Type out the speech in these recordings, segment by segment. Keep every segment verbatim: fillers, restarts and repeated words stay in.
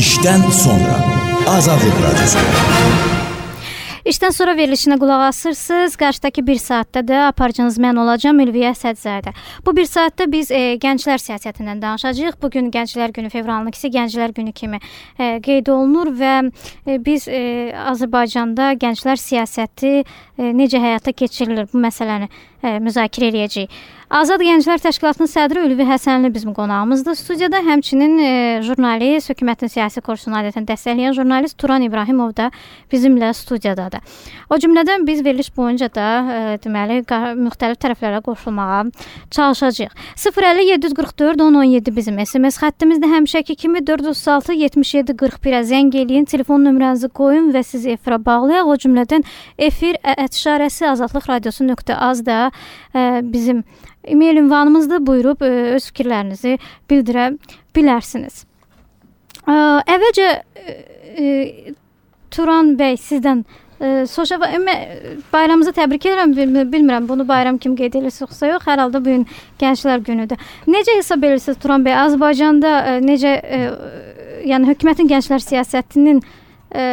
İşdən sonra Azadlıq Radyosu. İşdən sonra verilişinə qulaq asırsınız. Qarşıdakı bir saatdə də aparıcınız mən olacağam, Ülviyə Sədzədə. Bu bir saatdə biz e, gənclər siyasətindən danışacağıq. Bugün Gənclər Günü, fevralın ikisi Gənclər Günü kimi e, qeyd olunur və e, biz e, Azərbaycanda gənclər siyasəti e, necə həyata keçirilir bu məsələni e, müzakirə edəcəyik. Azad Gənclər Təşkilatının sədri Ülvi Həsənli bizim qonağımızdır. Studiyada həmçinin e, jurnalist, hökumətin siyasi kursunu adətən dəstəkləyən jurnalist Turan İbrahimov da bizimlə studiyadadır. O cümlədən biz veriliş boyunca da e, deməli müxtəlif tərəflərə qoşulmağa çalışacağıq. sıfır əlli yeddi yüz qırx dörd on on yeddi bizim S M S xəttimizdə həmişəki kimi dörd yüz otuz altı yetmiş yeddi qırx birə zəng eləyin, telefon nömrənizi qoyun və sizi efirə bağlayaq. O cümlədən efir ətişarəsi azadlıq radiosu nöqtə az da e, bizim e-mail ünvanımızda buyurub ə, öz fikirlərinizi bildirə bilərsiniz. Ə, əvvəlcə ə, ə, Turan bəy sizdən ə, soruşaq, bayramınızı təbrik edirəm, bilmirəm bunu bayram kimi qeyd edirsiniz yox, hər halda bu gün Gənclər Günüdür. Necə hesab edirsiniz Turan bəy, Azərbaycanda ə, necə ə, yəni hökumətin gənclər siyasətinin ə,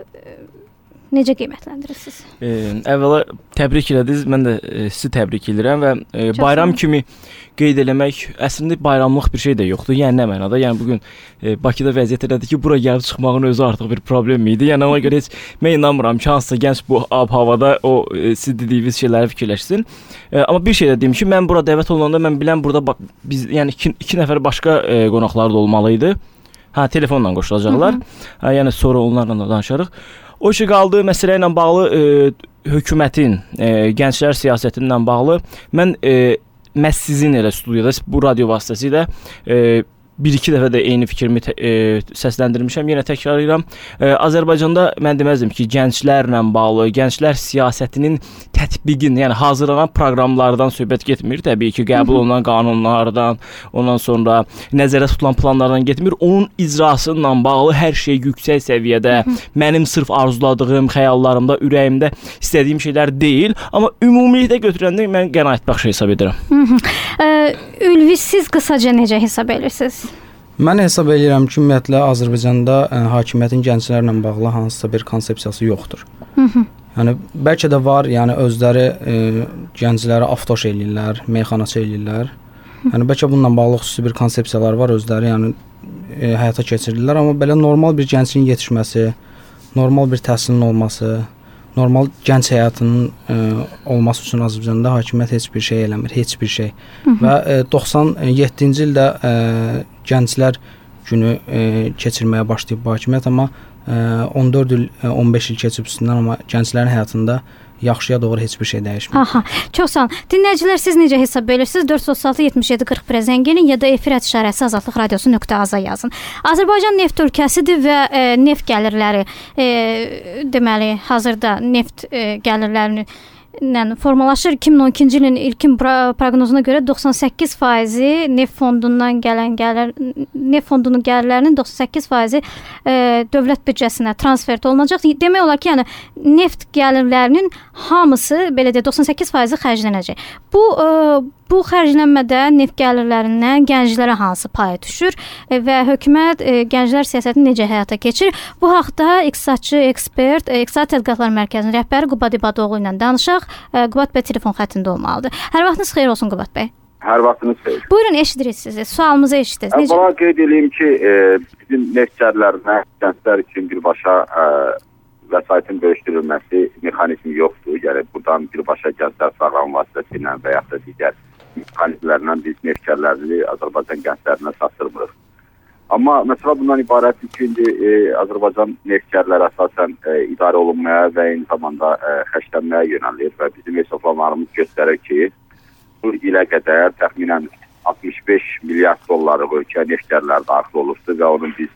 necə qiymətləndirirsiniz? E, əvvəla təbrik elədiniz. Mən də e, sizi təbrik edirəm və e, bayram kimi qeyd eləmək əslində bayramlıq bir şey də yoxdur. Yəni nə mənada? Yəni bu gün e, Bakıda vəziyyət elədir ki, bura gəlib çıxmağın özü artıq bir problem idi. Yəni ona görə heç mən inanmıram ki, hansısa gənc bu ab-havada o e, siz dediyiniz şeyləri fikirləşsin. E, amma bir şey də deyim ki, mən bura dəvət olunanda mən bilən burada bax biz yəni iki, iki nəfər başqa e, qonaqlar da olmalı idi. Ha, telefonla qoşulacaqlar. Ha, yəni sonra onlarla da danışarıq. O şey qaldığı məsələ ilə bağlı e, hökumətin, e, gənclər siyasətindən bağlı mən e, məhz sizin elə studiyada bu radio vasitəsilə e, bir-iki dəfə də eyni fikrimi e, səsləndirmişəm. Yenə təkrar edirəm. E, Azərbaycanda mən deməzdim ki, gənclərlə bağlı, gənclər siyasətinin tətbiqin, yəni hazırlanan proqramlardan söhbət getmir. Təbii ki, qəbul olunan qanunlardan, ondan sonra nəzərdə tutulan planlardan getmir. Onun icrasıyla bağlı hər şey yüksək səviyyədə, mənim sırf arzuladığım, xəyallarımda, ürəyimdə istədiyim şeylər deyil. Amma ümumilikdə götürəndə mən qənaətbəxş hesab edirəm. Ülvi, siz qısaca necə hesab edirsiniz? Mən hesab edirəm ki, ümumiyyətlə Azərbaycanda ə, hakimiyyətin gənclərlə bağlı hansısa bir konsepsiyası yoxdur. Hı -hı. Yəni bəlkə də var, yəni özləri ə, gəncləri avtoş eləyirlər, meyxanaçı eləyirlər. Yəni bəlkə bununla bağlı xüsusi bir konsepsiyalar var, özləri yəni ə, həyata keçirirlər, amma belə normal bir gəncin yetişməsi, normal bir təhsilin olması, normal gənc həyatının ə, olması üçün Azərbaycanda hakimiyyət heç bir şey eləmir, heç bir şey. Hı -hı. Və ə, doxsan yeddinci ildə ə, Gənclər Günü ə, keçirməyə başlayıb bu hakimiyyət, amma ə, on dörd il, on beş il keçib üstündən, amma gənclərin həyatında yaxşıya doğru heç bir şey dəyişmir. Aha, çox sağ olun. Dinləyicilər, siz necə hesab edirsiniz? dörd yüz otuz altı yetmiş yeddi qırx birə zəng edin ya da efir ətişarəsi azadlıq radiosu nöqtə az-a yazın. Azərbaycan neft ölkəsidir və e, neft gəlirləri e, deməli hazırda neft e, gəlirlərini formalaşır. iki min on ikinci ilin ilkin proqnozuna görə doxsan səkkiz faizi neft fondundan gələn gəlir, neft fondunun gəlirlərinin doxsan səkkiz faizi e, dövlət büdcəsinə transfer olunacaq. Demək olar ki, yəni neft gəlirlərinin hamısı belə də doxsan səkkiz faizi xərclənəcək. Bu e, bu xərclənmədə neft gəlirlərindən gənclərə hansı pay düşür e, və hökumət e, gənclər siyasətini necə həyata keçirir? Bu haqqda iqtisadçı, ekspert, e, İqtisad Tədqiqatlar Mərkəzinin rəhbəri Qubad İbadoğlu ilə danışaq. Qubad bəy telefon xəttində olmalıdır. Hər vaxtınız xeyir olsun Qubad bəy. Hər vaxtınız xeyir. Buyurun, eşidirik sizi. Sualımızı eşitdiniz. Necə? Əvvəla qeyd edeyim ki, e, bizim neft gəlirlərinə gənclər üçün birbaşa e, vəsaitin bölüşdürülməsi mexanizmi yoxdur. Yəni buradan birbaşa gənclər proqramı vasitəsilə və ya da digər mexanizmlərlə biz neft gəlirlərini Azərbaycan gənclərinə satırmırıq. Amma məsələ bundan ibarətdir ki, indi e, Azərbaycan neft gəlirləri əsasən e, idarə olunmaya və eyni zamanda e, xərclənməyə yönəlir və bizim hesablamalarımız göstərir ki, bu ilə qədər təxminən altmış beş milyard dollarlıq ölkə neft gəlirləri daxil olubdur və onun biz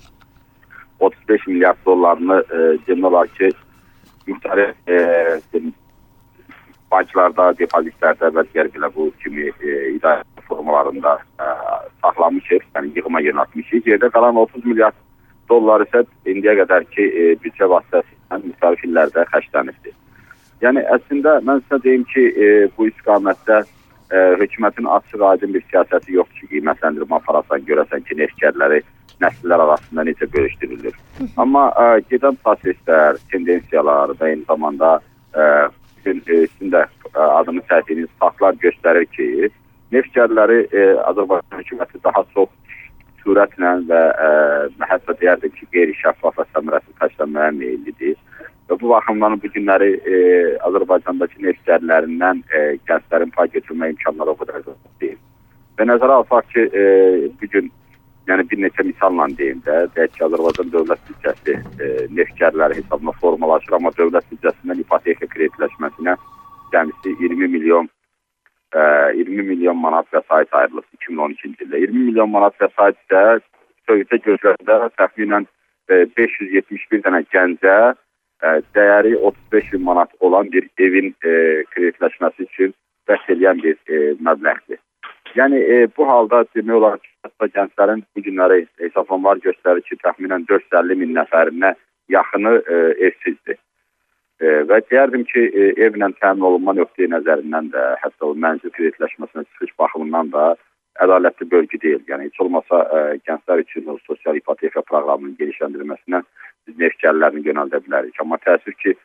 otuz beş milyard dollarını e, demək olar ki, müxtəlif e, banklarda, depozitlərdə və digər belə bu kimi e, idarə formalarında e, saxlamışıq, yəni yığıma yönəltmişik. Yerdə qalan otuz milyard dollar isə indiyə qədər ki, e, büdcə vasitəsilə müxtəlif illərdə xərclənibdir. Yəni əslində mən sizə deyim ki, e, bu istiqamətdə e, hökumətin açıq aydın bir siyasəti yoxdur ki, qiymətləndirmə aparasan görəsən ki, neft gəlirləri nəsillər arasında necə bölüşdürülür. Amma ə, gedən proseslər, tendensiyalar və eyni zamanda ə, sizin də ə, adını çəkdiyiniz faktlar göstərir ki, neftçiləri ə, Azərbaycan hökuməti daha çox sürətlə və ə, hətta deyərdik ki, qeyri-şəffaf və səmərəsiz xərclənməyə meyillidir. Və bu baxımdan bu günləri ə, Azərbaycandakı neftçilərindən ə, gənclərin pay götürmə imkanları o qədər deyil. Və nəzərə alsaq ki, e, bugün yəni bir neçə misalla deyim də, deyək ki, Azərbaycan dövlət büdcəsi e, neftçiləri hesabına formalaşır, amma dövlət büdcəsindən ipoteka kreditləşməsinə cəmisi iyirmi milyon e, iyirmi milyon manat vəsait ayrılır iki min on ikinci ildə. iyirmi milyon manat vəsait isə Sovetə gözlərdə təxminən e, beş yüz yetmiş bir dənə gəncə e, dəyəri otuz beş min manat olan bir evin e, kreditləşməsi üçün vəs edən bir e, məbləğdir. Yəni e, bu halda demək olar ki, gənclərin bu günləri hesablamalar göstərir ki, təxminən dörd yüz əlli min nəfərinə yaxını e, evsizdir. E, və deyərdim ki, e, evlə təmin olunma nöqteyi nəzərindən də, hətta o mənzil kreditləşməsinə çıxış baxımından da ədalətli bölgü deyil. Yəni heç olmasa e, gənclər üçün o sosial ipoteka proqramının genişləndirilməsinə biz neftçilərini yönəldə bilərik. Amma təəssüf ki,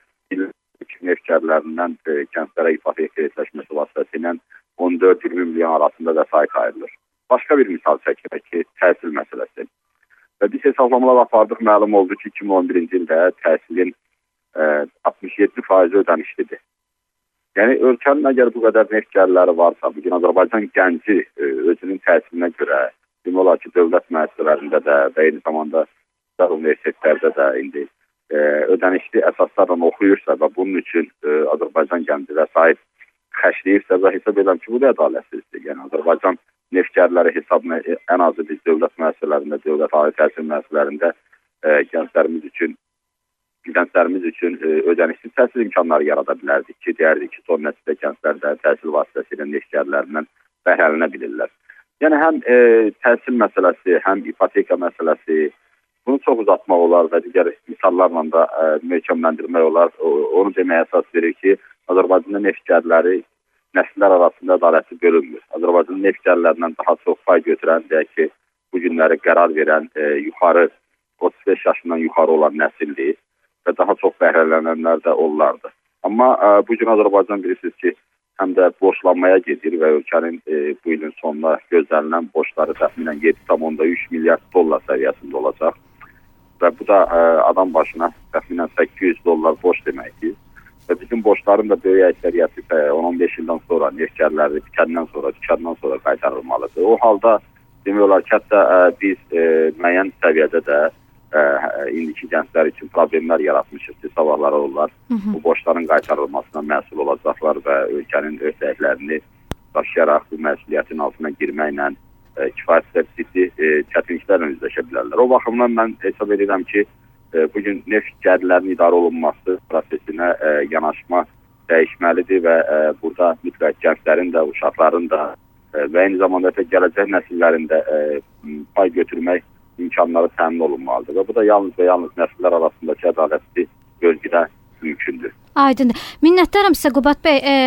neftçilərindən e, gənclərə ipoteka kreditləşməsi vasitəsilə on dörd iyirmi milyon arasında vəsait ayrılır. Başqa bir misal çəkək ki, təhsil məsələsi. Və biz hesablamalar apardıq, məlum oldu ki, iki min on birinci ildə təhsilin e, altmış yeddi faizi ödənişlidir. Yəni, ölkənin əgər bu qədər neftçiləri varsa, bugün Azərbaycan gənci e, özünün təhsilinə görə, demək olar ki, dövlət müəssisələrində də və eyni zamanda universitetlərdə də indi e, ödənişli əsaslarla oxuyursa və bunun üçün e, Azərbaycan gənci vəsait xərcləyirsə və hesab edirəm ki, bu da ədalətsizdir. Yəni, Azərbaycan neftçiləri hesabına ən azı biz dövlət müəssisələrində, dövlət ali təhsil müəssisələrində e, gənclərimiz üçün gənclərimiz üçün e, ödənişli təhsil imkanları yarada bilərdik ki, deyərdik ki, son nəticədə gənclər də təhsil vasitəsilə neftçilərindən bəhrələnə bilirlər. Yəni, həm e, təhsil məsələsi, həm ipoteka məsələsi, bunu çox uzatmaq olar və digər misallarla da e, möhkəmləndirmək olar. O, onu deməyə əsas verir ki, Azərbaycanda neftçiləri nəsillər arasında ədalətli bölünmür. Azərbaycan neftçilərindən daha çox pay götürən, deyək ki, bu günləri qərar verən e, yuxarı, otuz beş yaşından yuxarı olan nəsildir və daha çox bəhrələnənlər də onlardır. Amma e, bu gün Azərbaycan bilirsiniz ki, həm də borclanmaya gedir və ölkənin e, bu ilin sonuna gözlənilən borcları təxminən yeddi tam onda üç milyard dollar səviyyəsində olacaq və bu da e, adam başına təxminən səkkiz yüz dollar borc deməkdir. Və bizim borcların da böyük əksəriyyəti on on beş ildən sonra, neftçiləri tikəndən sonra, tikəndən sonra qaytarılmalıdır. O halda demək olar ki, hətta ə, biz ə, müəyyən səviyyədə də ə, indiki gənclər üçün problemlər yaratmışıq ki, sabahları onlar bu borcların qaytarılmasına məsul olacaqlar və ölkənin öhdəliklərini daşıyaraq bu məsuliyyətin altına girməklə ə, kifayət ciddi çətinliklərlə üzləşə bilərlər. O baxımdan mən hesab edirəm ki, bugün neft gəlirlərinin idarə olunması prosesinə e, yanaşma dəyişməlidir və e, burada mütləq gənclərin də, uşaqların da e, və eyni zamanda da gələcək nəsillərin də e, pay götürmək imkanları təmin olunmalıdır və bu da yalnız və yalnız nəsillər arasındakı ədalətli bölgüdə mümkündür. Aydındır. Minnətdaram sizə Qubad bəy. E,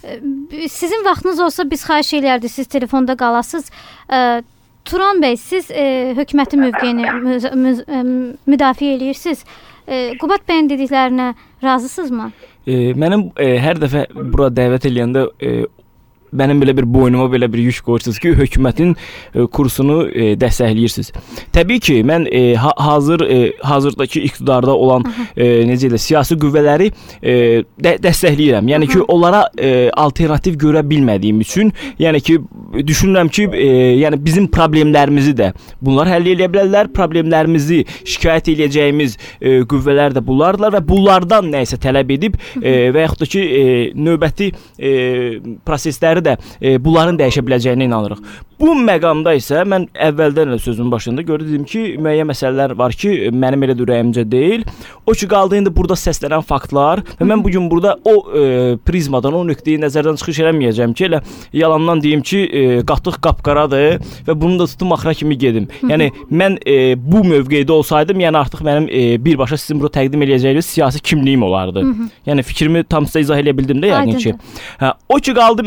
e, sizin vaxtınız olsa biz xahiş eləyərdik, siz telefonda qalasınız. E, Turan bəy, siz e, hökumətin mövqeyini mü, mü, e, müdafiə edirsiniz. E, Qubad bəyin dediklərinə razısınızmı? E, mənim e, hər dəfə bura dəvət eləyəndə e, mənim belə bir boynuma belə bir yük qoyursunuz ki, hökumətin e, kursunu e, dəstəkləyirsiniz. Təbii ki, mən e, ha hazır e, hazırdakı iqtidarda olan e, necə də siyasi qüvvələri e, də dəstəkləyirəm. Yəni ki, onlara e, alternativ görə bilmədiyim üçün, yəni ki, düşünürəm ki, e, yəni bizim problemlərimizi də bunlar həll edə bilərlər. Problemlərimizi şikayət edəcəyimiz e, qüvvələr də bunlardılar və bunlardan nə isə tələb edib e, və yaxud da ki, e, növbəti e, prosesləri də e, bunların dəyişə biləcəyinə inanırıq. Bu məqamda isə mən əvvəldən də sözün başında gördüm ki, müəyyən məsələlər var ki, mənim elə ürəyimcə deyil. O ki, qaldı indi burada səslənən faktlar və mən bugün burada o e, prizmadan, o nöqteyi nəzərdən çıxış eləməyəcəm ki, elə yalandan deyim ki, e, qatıq qapqaradır və bunu da tutum axıra kimi gedim. Yəni, mən e, bu mövqeydə olsaydım, yəni artıq mənim e, birbaşa sizin burada təqdim eləyəcəyiniz siyasi kimliyim olardı. Yəni, fikrimi tam sizə izah eləyə bildim də, yəni ki. Hə, o ki, qaldı burada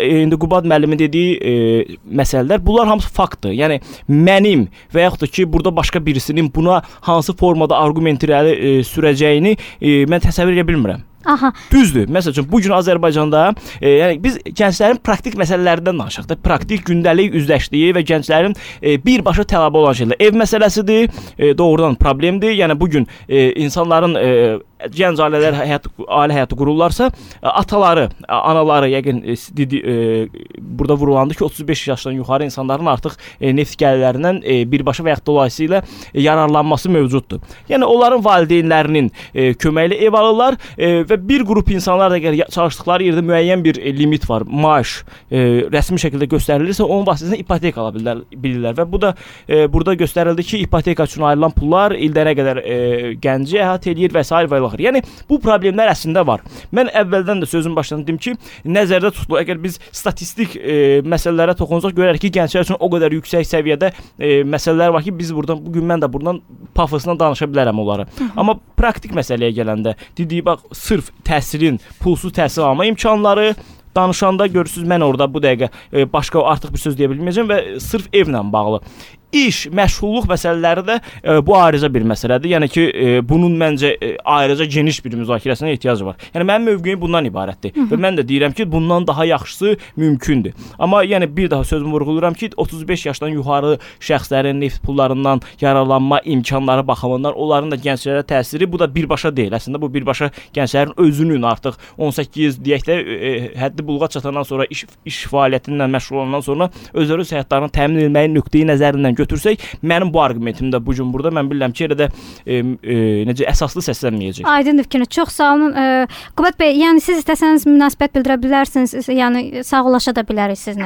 e, indi Qubad müəllimin dediyi e, məsələlər, bunlar hamısı faktdır. Yəni mənim və yaxud da ki, burada başqa birisinin buna hansı formada arqument irəli e, sürəcəyini e, mən təsəvvür edə bilmirəm. Aha. Düzdür. Məsəl üçün bu gün Azərbaycanda e, yəni biz gənclərin praktik məsələlərindən danışaq da, praktik gündəlik üzləşdiyi və gənclərin e, birbaşa tələb olan şeylər. Ev məsələsidir, e, doğrudan problemdir. Yəni bu gün e, insanların e, gənc ailələr həyat ailə həyatı qururlarsa, ataları, anaları yəqin e, dedi e, burada vurulandı ki, otuz beş yaşdan yuxarı insanların artıq e, neft gəlirlərindən e, birbaşa və ya dolayısıyla e, yararlanması mövcuddur. Yəni onların valideynlərinin e, köməyi ilə ev alırlar e, və bir qrup insanlar da əgər çalışdıqları yerdə müəyyən bir e, limit var, maaş e, rəsmi şəkildə göstərilirsə, onun vasitəsilə ipoteka ala bilirlər, bilirlər və bu da e, burada göstərildi ki, ipoteka üçün ayrılan pullar ildə nə qədər e, gənci əhatə edir və s. və ilaxır. Yəni bu problemlər əslində var. Mən əvvəldən də sözün başında dedim ki, nəzərdə tutulur. Əgər biz statistik e, məsələlərə toxunsaq, görərik ki, gənclər üçün o qədər yüksək səviyyədə e, məsələlər var ki, biz buradan bu gün mən də buradan pafosla danışa bilərəm onları. Amma praktik məsələyə gələndə, dediyi bax, sırf təhsilin, pulsuz təhsil alma imkanları danışanda görürsüz, mən orada bu dəqiqə e, başqa artıq bir söz deyə bilməyəcəm və sırf evlə bağlı. İş, məşğulluq məsələləri də e, bu ayrıca bir məsələdir. Yəni ki, e, bunun məncə e, ayrıca geniş bir müzakirəsinə ehtiyac var. Yəni mənim mövqeyim bundan ibarətdir. Hı -hı. Və mən də deyirəm ki, bundan daha yaxşısı mümkündür. Amma yəni bir daha sözümü vurğuluram ki, otuz beş yaşdan yuxarı şəxslərin neft pullarından yararlanma imkanları baxımından onların da gənclərə təsiri bu da birbaşa deyil. Əslində bu birbaşa gənclərin özünün artıq on səkkiz deyək də e, həddi buluğa çatandan sonra iş, iş fəaliyyətindən məşğul olandan sonra özləri həyatlarını təmin etməyin nöqteyi nəzərindən götürsək, mənim bu arqumentim də bu gün burada mən bilirəm ki, elə də e, e, necə əsaslı səslənməyəcək. Aydındır fikriniz. Çox sağ olun. E, Qubad bəy, yəni siz istəsəniz münasibət bildirə bilərsiniz, yəni sağollaşa da bilərik sizlə.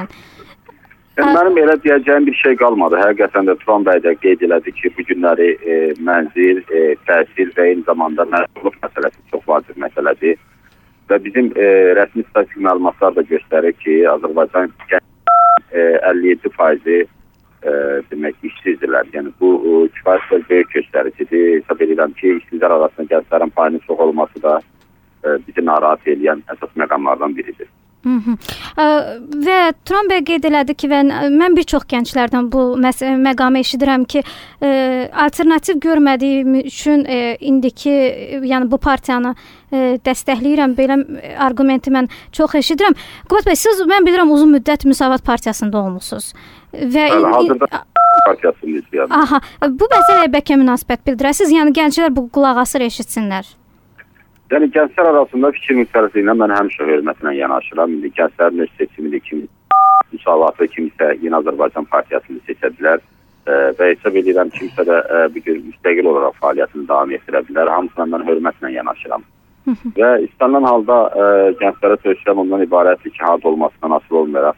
Yəni, mənim elə deyəcəyim bir şey qalmadı. Həqiqətən də Turan bəy də qeyd elədi ki, bu günləri e, mənzil, e, təhsil və eyni zamanda məşğulluq məsələsi çox vacib məsələdir. Və bizim e, rəsmi statistik məlumatlar da göstərir ki, Azərbaycan e, əlli yeddi faizi E, demək işsizdirlər. Yəni bu e, kifayət böyük göstəricidir. Hesab edirəm ki, işsizlər arasında gənclərin payının çox olması da e, bizi narahat edən əsas məqamlardan biridir. Hı -hı. Ə, və Turan bəy qeyd elədi ki, və mən bir çox gənclərdən bu məqamı eşidirəm ki, ə, alternativ görmədiyim üçün ə, indiki yəni bu partiyanı ə, dəstəkləyirəm. Belə arqumenti mən çox eşidirəm. Qubad bəy, siz mən bilirəm uzun müddət Müsavat partiyasında olmusunuz. Və Hələ, hazırda partiyasının üzvüyəm. Aha, bu məsələyə bəlkə münasibət bildirəsiniz. Yəni gənclər bu qulaq asır, eşitsinlər. Yəni gənclər arasında fikir müstəvisi ilə mən həmişə hörmətlə yanaşıram. İndi gənclərin öz seçimidir, kim müsavatlı, kimsə Yeni Azərbaycan partiyasını seçə bilər e, və hesab edirəm kimsə də e, bir gün müstəqil olaraq fəaliyyətini davam etdirə bilər. Hamısına mən hörmətlə yanaşıram. Və istənilən halda e, gənclərə tövsiyəm ondan ibarətdir ki, harda olmasından asılı olmayaraq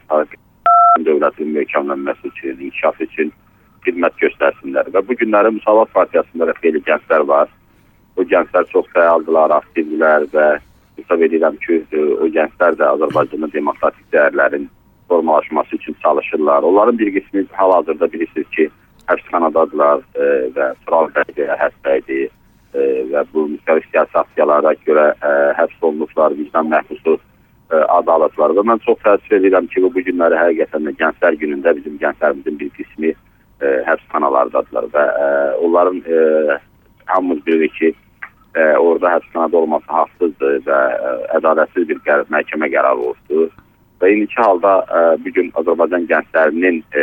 dövlətin möhkəmlənməsi üçün, inkişaf üçün xidmət göstərsinlər. Və bu günləri Müsavat partiyasında da xeyli gənclər var. O gənclər çox fəaldılar, aktivdilər və hesab edirəm ki, o gənclər də Azərbaycanın demokratik dəyərlərin formalaşması üçün çalışırlar. Onların bir qismi hal-hazırda bilirsiniz ki, həbsxanadadılar e, və Turan bəy həbsdəydi e, və bu müxtəlif siyasi aksiyalara görə e, həbs olunublar, vicdan məhbusu e, adı alıblar. Və mən çox təəssüf edirəm ki, bu günləri həqiqətən də gənclər günündə bizim gənclərimizin bir qismi e, həbsxanalardadılar və e, onların e, hamımız bilirik ki, e, orada həbsxanada olması haqsızdır və e, ədalətsiz bir qər məhkəmə qərarı oldu. Və indiki halda e, bugün Azərbaycan gənclərinin e,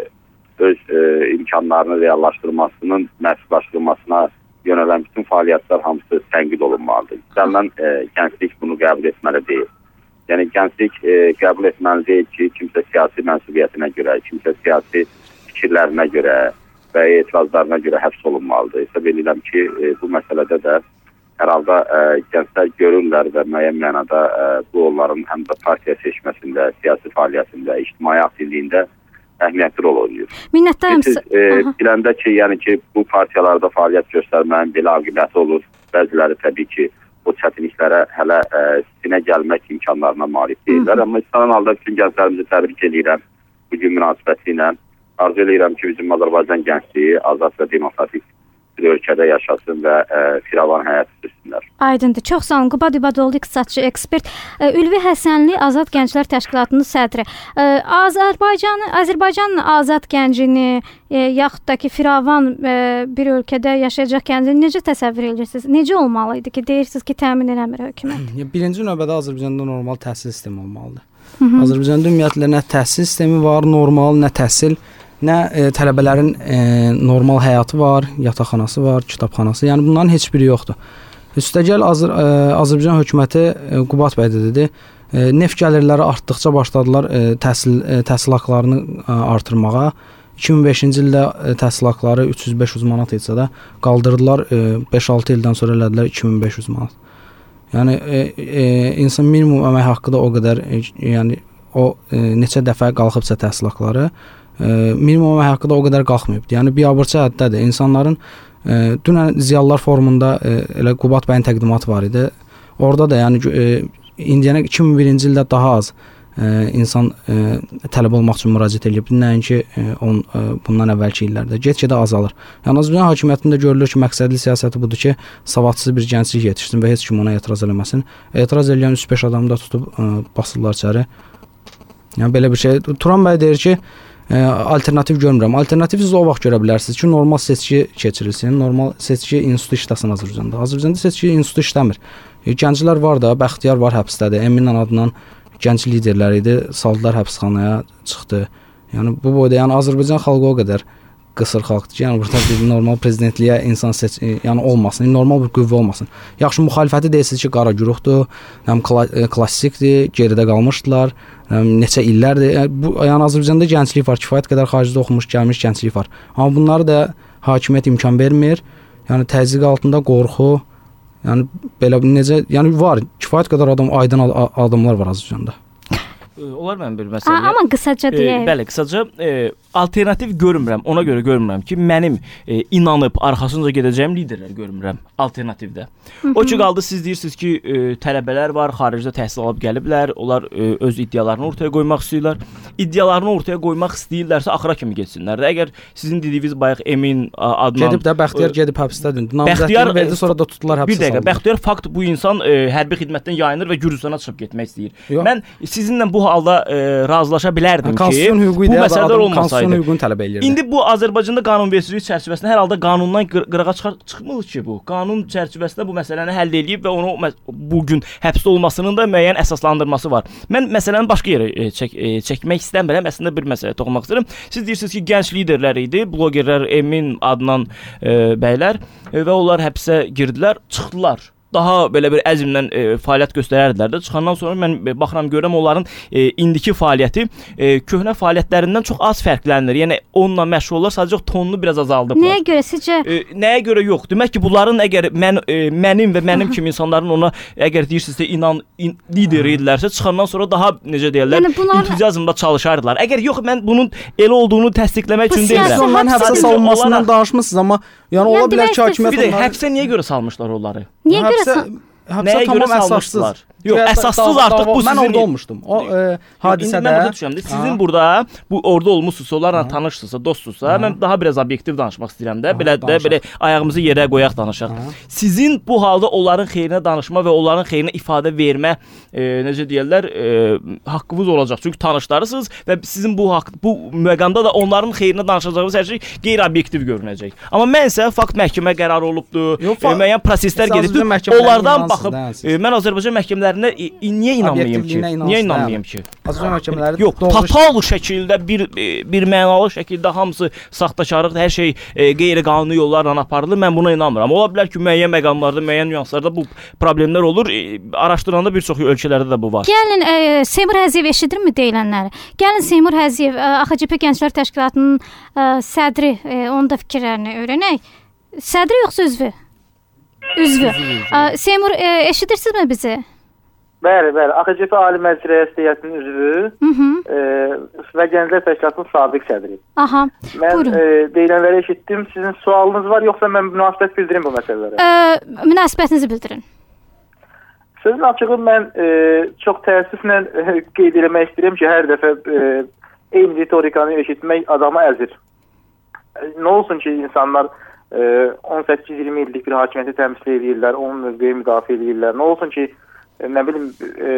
öz e, imkanlarını reallaşdırmasının məhdudlaşdırılmasına yönələn bütün fəaliyyətlər hamısı tənqid olunmalıdır. İstənilən e, gənclik bunu qəbul etməli deyil. Yəni gənclik e, qəbul etməli deyil ki, kimsə siyasi mənsubiyyətinə görə, kimsə siyasi fikirlərinə görə və etirazlarına görə həbs olunmalıdır. Hesab edirəm ki, e, bu məsələdə də hər halda e, gənclər görürlər və müəyyən mənada e, bu onların həm də partiya seçməsində, siyasi fəaliyyətində, ictimai aktivliyində əhəmiyyətli rol oynayır. Minnətdaram. Siz e, biləndə ki, yəni ki, bu partiyalarda fəaliyyət göstərmənin belə aqibəti olur. Bəziləri təbii ki, bu çətinliklərə hələ e, sinə gəlmək imkanlarına malik deyirlər. Amma istənilən halda bütün gənclərimizi təbrik edirəm bugün münasibəti ilə. Arzu edirəm ki, bizim Azərbaycan gəncliyi azad və demokratik bir ölkədə yaşasın və e, firavan həyat sürsün. bilər. Aydındır. Çox sağ olun. Qubad İbadoğlu iqtisadçı ekspert, Ülvi Həsənli Azad Gənclər Təşkilatının sədri. Azərbaycan Azərbaycanın azad gəncini, yaxud da ki firavan bir ölkədə yaşayacaq gəncini necə təsəvvür edirsiniz? Necə olmalı idi ki, deyirsiniz ki, təmin eləmir hökumət? Birinci növbədə Azərbaycanda normal təhsil sistemi olmalıdır. Hı -hı. Azərbaycanda ümumiyyətlə nə təhsil sistemi var, normal, nə təhsil, nə e, tələbələrin e, normal həyatı var, yataqxanası var, kitabxanası. Yəni bunların heç biri yoxdur. Üstəgəl Azər, e, Azərbaycan hökuməti e, Qubad bəy də dedi, e, neft gəlirləri artdıqca başladılar e, təhsil e, təhsil haqqlarını e, artırmağa. iki min beşinci ildə e, təhsil haqqları üç yüz beş yüz manat etsə də qaldırdılar, e, beş altı ildən sonra elədilər iki min beş yüz manat. Yəni e, e, insan minimum əmək haqqı da o qədər, e, yəni o e, neçə dəfə qalxıbsa təhsil haqqları, e, minimum əmək haqqı da o qədər qalxmayıbdı. Yəni biabırçı həddədir. İnsanların e, dünən Ziyalılar forumunda e, elə Qubad bəyin təqdimatı var idi. Orada da yəni e, indiyənə iki min birinci ildə daha az e, insan e, tələb olmaq üçün müraciət edib. Nəinki e, on, e, bundan əvvəlki illərdə get-gedə azalır. Yəni Azərbaycan hakimiyyətində görülür ki, məqsədli siyasəti budur ki, savadsız bir gənclik yetişsin və heç kim ona etiraz eləməsin. Etiraz edən üç beş adamı da tutub e, basırlar içəri. Yəni belə bir şey. Turan bəy deyir ki, e, alternativ görmürəm. Alternativ siz o vaxt görə bilərsiniz ki, normal seçki keçirilsin, normal seçki institutu işləsin Azərbaycanda. Azərbaycanda seçki institutu işləmir. E, gənclər var da, Bəxtiyar var həbsdədir. Eminlə adından gənc liderləri idi, saldılar həbsxanaya, çıxdı. Yəni bu boyda, yəni Azərbaycan xalqı o qədər qısır xalqdır ki, yəni burada bir normal prezidentliyə insan seç, yəni olmasın, normal bir qüvvə olmasın. Yaxşı müxalifəti deyirsiniz ki, qara güruhdur, həm klassikdir, geridə qalmışdılar, həm neçə illərdir. Yəni, bu, yəni Azərbaycanda gənclik var, kifayət qədər xaricdə oxumuş, gəlmiş gənclik var. Amma bunları da hakimiyyət imkan vermir. Yəni təzyiq altında qorxu, yəni belə necə, yəni var, kifayət qədər adam aydın adamlar var Azərbaycanda. Olar mən bir məsələ. Amma qısaca deyək. E, bəli, qısaca e, alternativ görmürəm. Ona görə görmürəm ki, mənim e, inanıb arxasınca gedəcəyim liderlər görmürəm alternativdə. Hı -hı. O ki qaldı siz deyirsiniz ki, e, tələbələr var, xaricdə təhsil alıb gəliblər, onlar e, öz iddialarını ortaya qoymaq istəyirlər. İddialarını ortaya qoymaq istəyirlərsə axıra kimi getsinlər də. Əgər sizin dediyiniz bayaq Emin adnan gedib də Bəxtiyar gedib həbsdədir. Namizədliyini verdi, sonra da tutdular həbsə. Bir dəqiqə, Bəxtiyar fakt bu insan e, hərbi xidmətdən yayınır və Gürcüstana çıxıb getmək istəyir. Yox. Mən sizinlə bu halda e, razılaşa bilərdim ha, ki, bu məsələlər olmasaydı. İndi bu Azərbaycanda qanunvericilik çərçivəsində hər halda qanundan qırağa çıxar çıxmır ki bu. Qanun çərçivəsində bu məsələni həll edib və onu bu gün həbsdə olmasının da müəyyən əsaslandırması var. Mən məsələni başqa yerə e, çək, e, çəkmək istəmirəm. Əslində bir məsələyə toxunmaq istəyirəm. Siz deyirsiniz ki, gənc liderlər idi, blogerlər Emin adnan e, bəylər e, və onlar həbsə girdilər, çıxdılar. Daha belə bir əzmlə e, fəaliyyət göstərərdilər də. Çıxandan sonra mən e, baxıram görürəm onların e, indiki fəaliyyəti e, köhnə fəaliyyətlərindən çox az fərqlənir. Yəni onunla məşğul olurlar, sadəcə tonunu biraz azaldıblar. Nəyə görə sizcə? E, nəyə görə yox? Demək ki, bunların əgər mən e, mənim və mənim kimi insanların ona əgər deyirsinizsə inan in, lideri idilərsə, çıxandan sonra daha necə deyirlər, yəni bunlar... entuziazmla çalışardılar. Əgər yox, mən bunun elə olduğunu təsdiqləmək üçün deyirəm. Onların həbsə salınmasından danışmısınız, amma yəni ola bilər ki, hakimiyyət bir də həbsə niyə görə salmışlar onları? Niyə görə həbsə, həbsə tamam əsassız. Yox, əsassız artıq bu sizin. Mən orada olmuşdum. O e, hadisədə. Mən başa düşürəm. Sizin burada bu orada olmusunuzsa, onlarla tanışsınızsa, dostsunuzsa, mən daha biraz obyektiv danışmaq istəyirəm də. Belə də belə ayağımızı yerə qoyaq danışaq. Sizin bu halda onların xeyrinə danışma və onların xeyrinə ifadə vermə e, necə deyirlər, e, haqqınız olacaq. Çünki tanışlarısınız və sizin bu haqq bu məqamda da onların xeyrinə danışacağınız hər şey qeyri-obyektiv görünəcək. Amma mən isə fakt məhkəmə qərarı olubdu, e, müəyyən proseslər gedibdi. Onlardan baxıb e, mən Azərbaycan məhkəmələri niyə inanmayım ki? Niyə inanmayım ki? Azərbaycan məhkəmələri yox, total şəkildə bir bir mənalı şəkildə hamısı saxtakarlıq, hər şey e, qeyri-qanuni yollarla aparılır. Mən buna inanmıram. Ola bilər ki, müəyyən məqamlarda, müəyyən nüanslarda bu problemlər olur. E, araşdıranda bir çox ölkələrdə də bu var. Gəlin e, Seymur Həziyev eşidirmi deyilənləri? Gəlin Seymur Həziyev e, A X C P Gənclər Təşkilatının e, sədri, e, onun da fikirlərini öyrənək. Sədri yoxsa üzvü? Üzvü. E, Seymur e, eşidirsinizmi bizi? Bəli, bəli. A X C P Ali Məclis Rəis Heyətinin üzvü e, və Gənclər Təşkilatının sabiq sədri. Aha. Mən e, deyilənləri eşitdim. Sizin sualınız var, yoxsa mən münasibət bildirim bu məsələlərə? E, münasibətinizi bildirin. Sözün açığı mən e, çox təəssüflə e, qeyd etmək istəyirəm ki, hər dəfə e, eyni ritorikanı eşitmək adamı əzir. E, nə olsun ki, insanlar on səkkiz iyirmi illik bir hakimiyyəti təmsil edirlər, onun mövqeyi müdafiə edirlər. Nə olsun ki, nə bilim, e,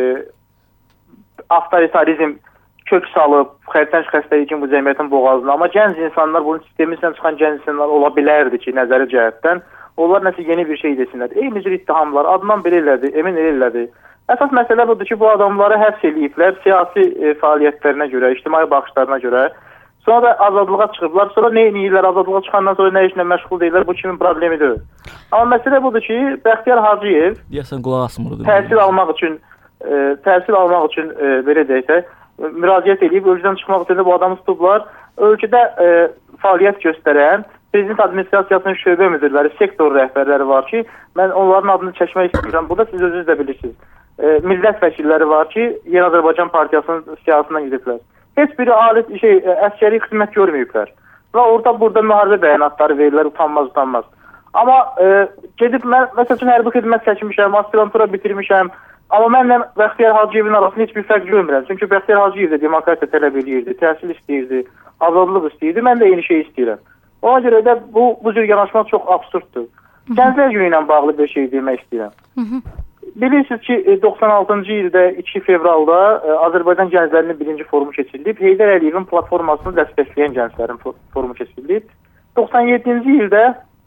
avtoritarizm kök salıb, xəritən xəstəliyi kimi bu cəmiyyətin boğazına. Amma gənc insanlar, bunun sistemindən çıxan gənc insanlar ola bilərdi ki, nəzəri cəhətdən. Onlar nəsə yeni bir şey desinlər. Eyni cür ittihamlar, adından belə elədi, emin elədi. Əsas məsələ budur ki, bu adamları həbs ediblər siyasi e, fəaliyyətlərinə görə, ictimai baxışlarına görə. Sonra da azadlığa çıxıblar. Sonra nə edirlər? Azadlığa çıxandan sonra nə işlə məşğul deyirlər? Bu kimin problemi deyil. Amma məsələ budur ki, Bəxtiyar Hacıyev deyəsən qulaq asmırdı. Təhsil almaq üçün e, təhsil almaq üçün e, belə deyək də müraciət edib ölkədən çıxmaq üçün bu adamı tutublar. Ölkədə e, fəaliyyət göstərən prezident administrasiyasının şöbə müdirləri, sektor rəhbərləri var ki, mən onların adını çəkmək istəyirəm. Burada siz özünüz də bilirsiniz. E, millət vəkilləri var ki, Yeni Azərbaycan Partiyasının siyasətine gidiblər. Heç biri ali şey, əskəri xidmət görməyiblər. Və orada burada müharibə bəyanatları verirlər, utanmaz utanmaz. Amma e, gedib mən məsəl üçün hərbi xidmət çəkmişəm, aspirantura bitirmişəm. Amma mənlə Bəxtiyar Hacıyevin arasında heç bir fərq görmürəm. Çünki Bəxtiyar Hacıyev də demokratiya tələb edirdi, təhsil istəyirdi, azadlıq istəyirdi. Mən də eyni şey istəyirəm. Ona görə də bu, bu cür yanaşma çox absurddur. Gənclər günü ilə bağlı bir şey demək istəyirəm. Hı -hı. Bilirsiniz ki, doxsan altıncı ildə iki fevralda Azərbaycan gənclərinin birinci forumu keçirilib. Heydər Əliyevin platformasını dəstəkləyən gənclərin forumu keçirilib. doxsan yeddinci ildə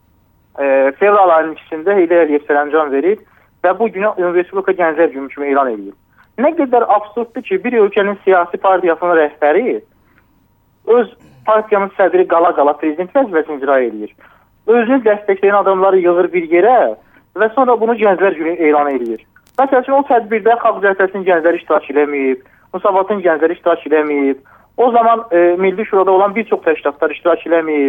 e, fevral ayının ikisində Heydər Əliyev sərəncam verib və bu günü Respublika Gənclər Günü kimi elan edilib. Nə qədər absurddur ki, bir ölkənin siyasi partiyasının rəhbəri öz partiyanın sədri qala-qala prezident vəzifəsini icra edir. Özünü dəstəkləyən adamları yığır bir yerə və sonra bunu Gənclər Günü elan edir. Məsəl üçün, o tədbirdə Xalq Cəbhəsinin gəncləri iştirak eləməyib, Musavatın gəncləri iştirak eləməyib, o zaman e, Milli Şurada olan bir çox təşkilatlar iştirak eləməyib.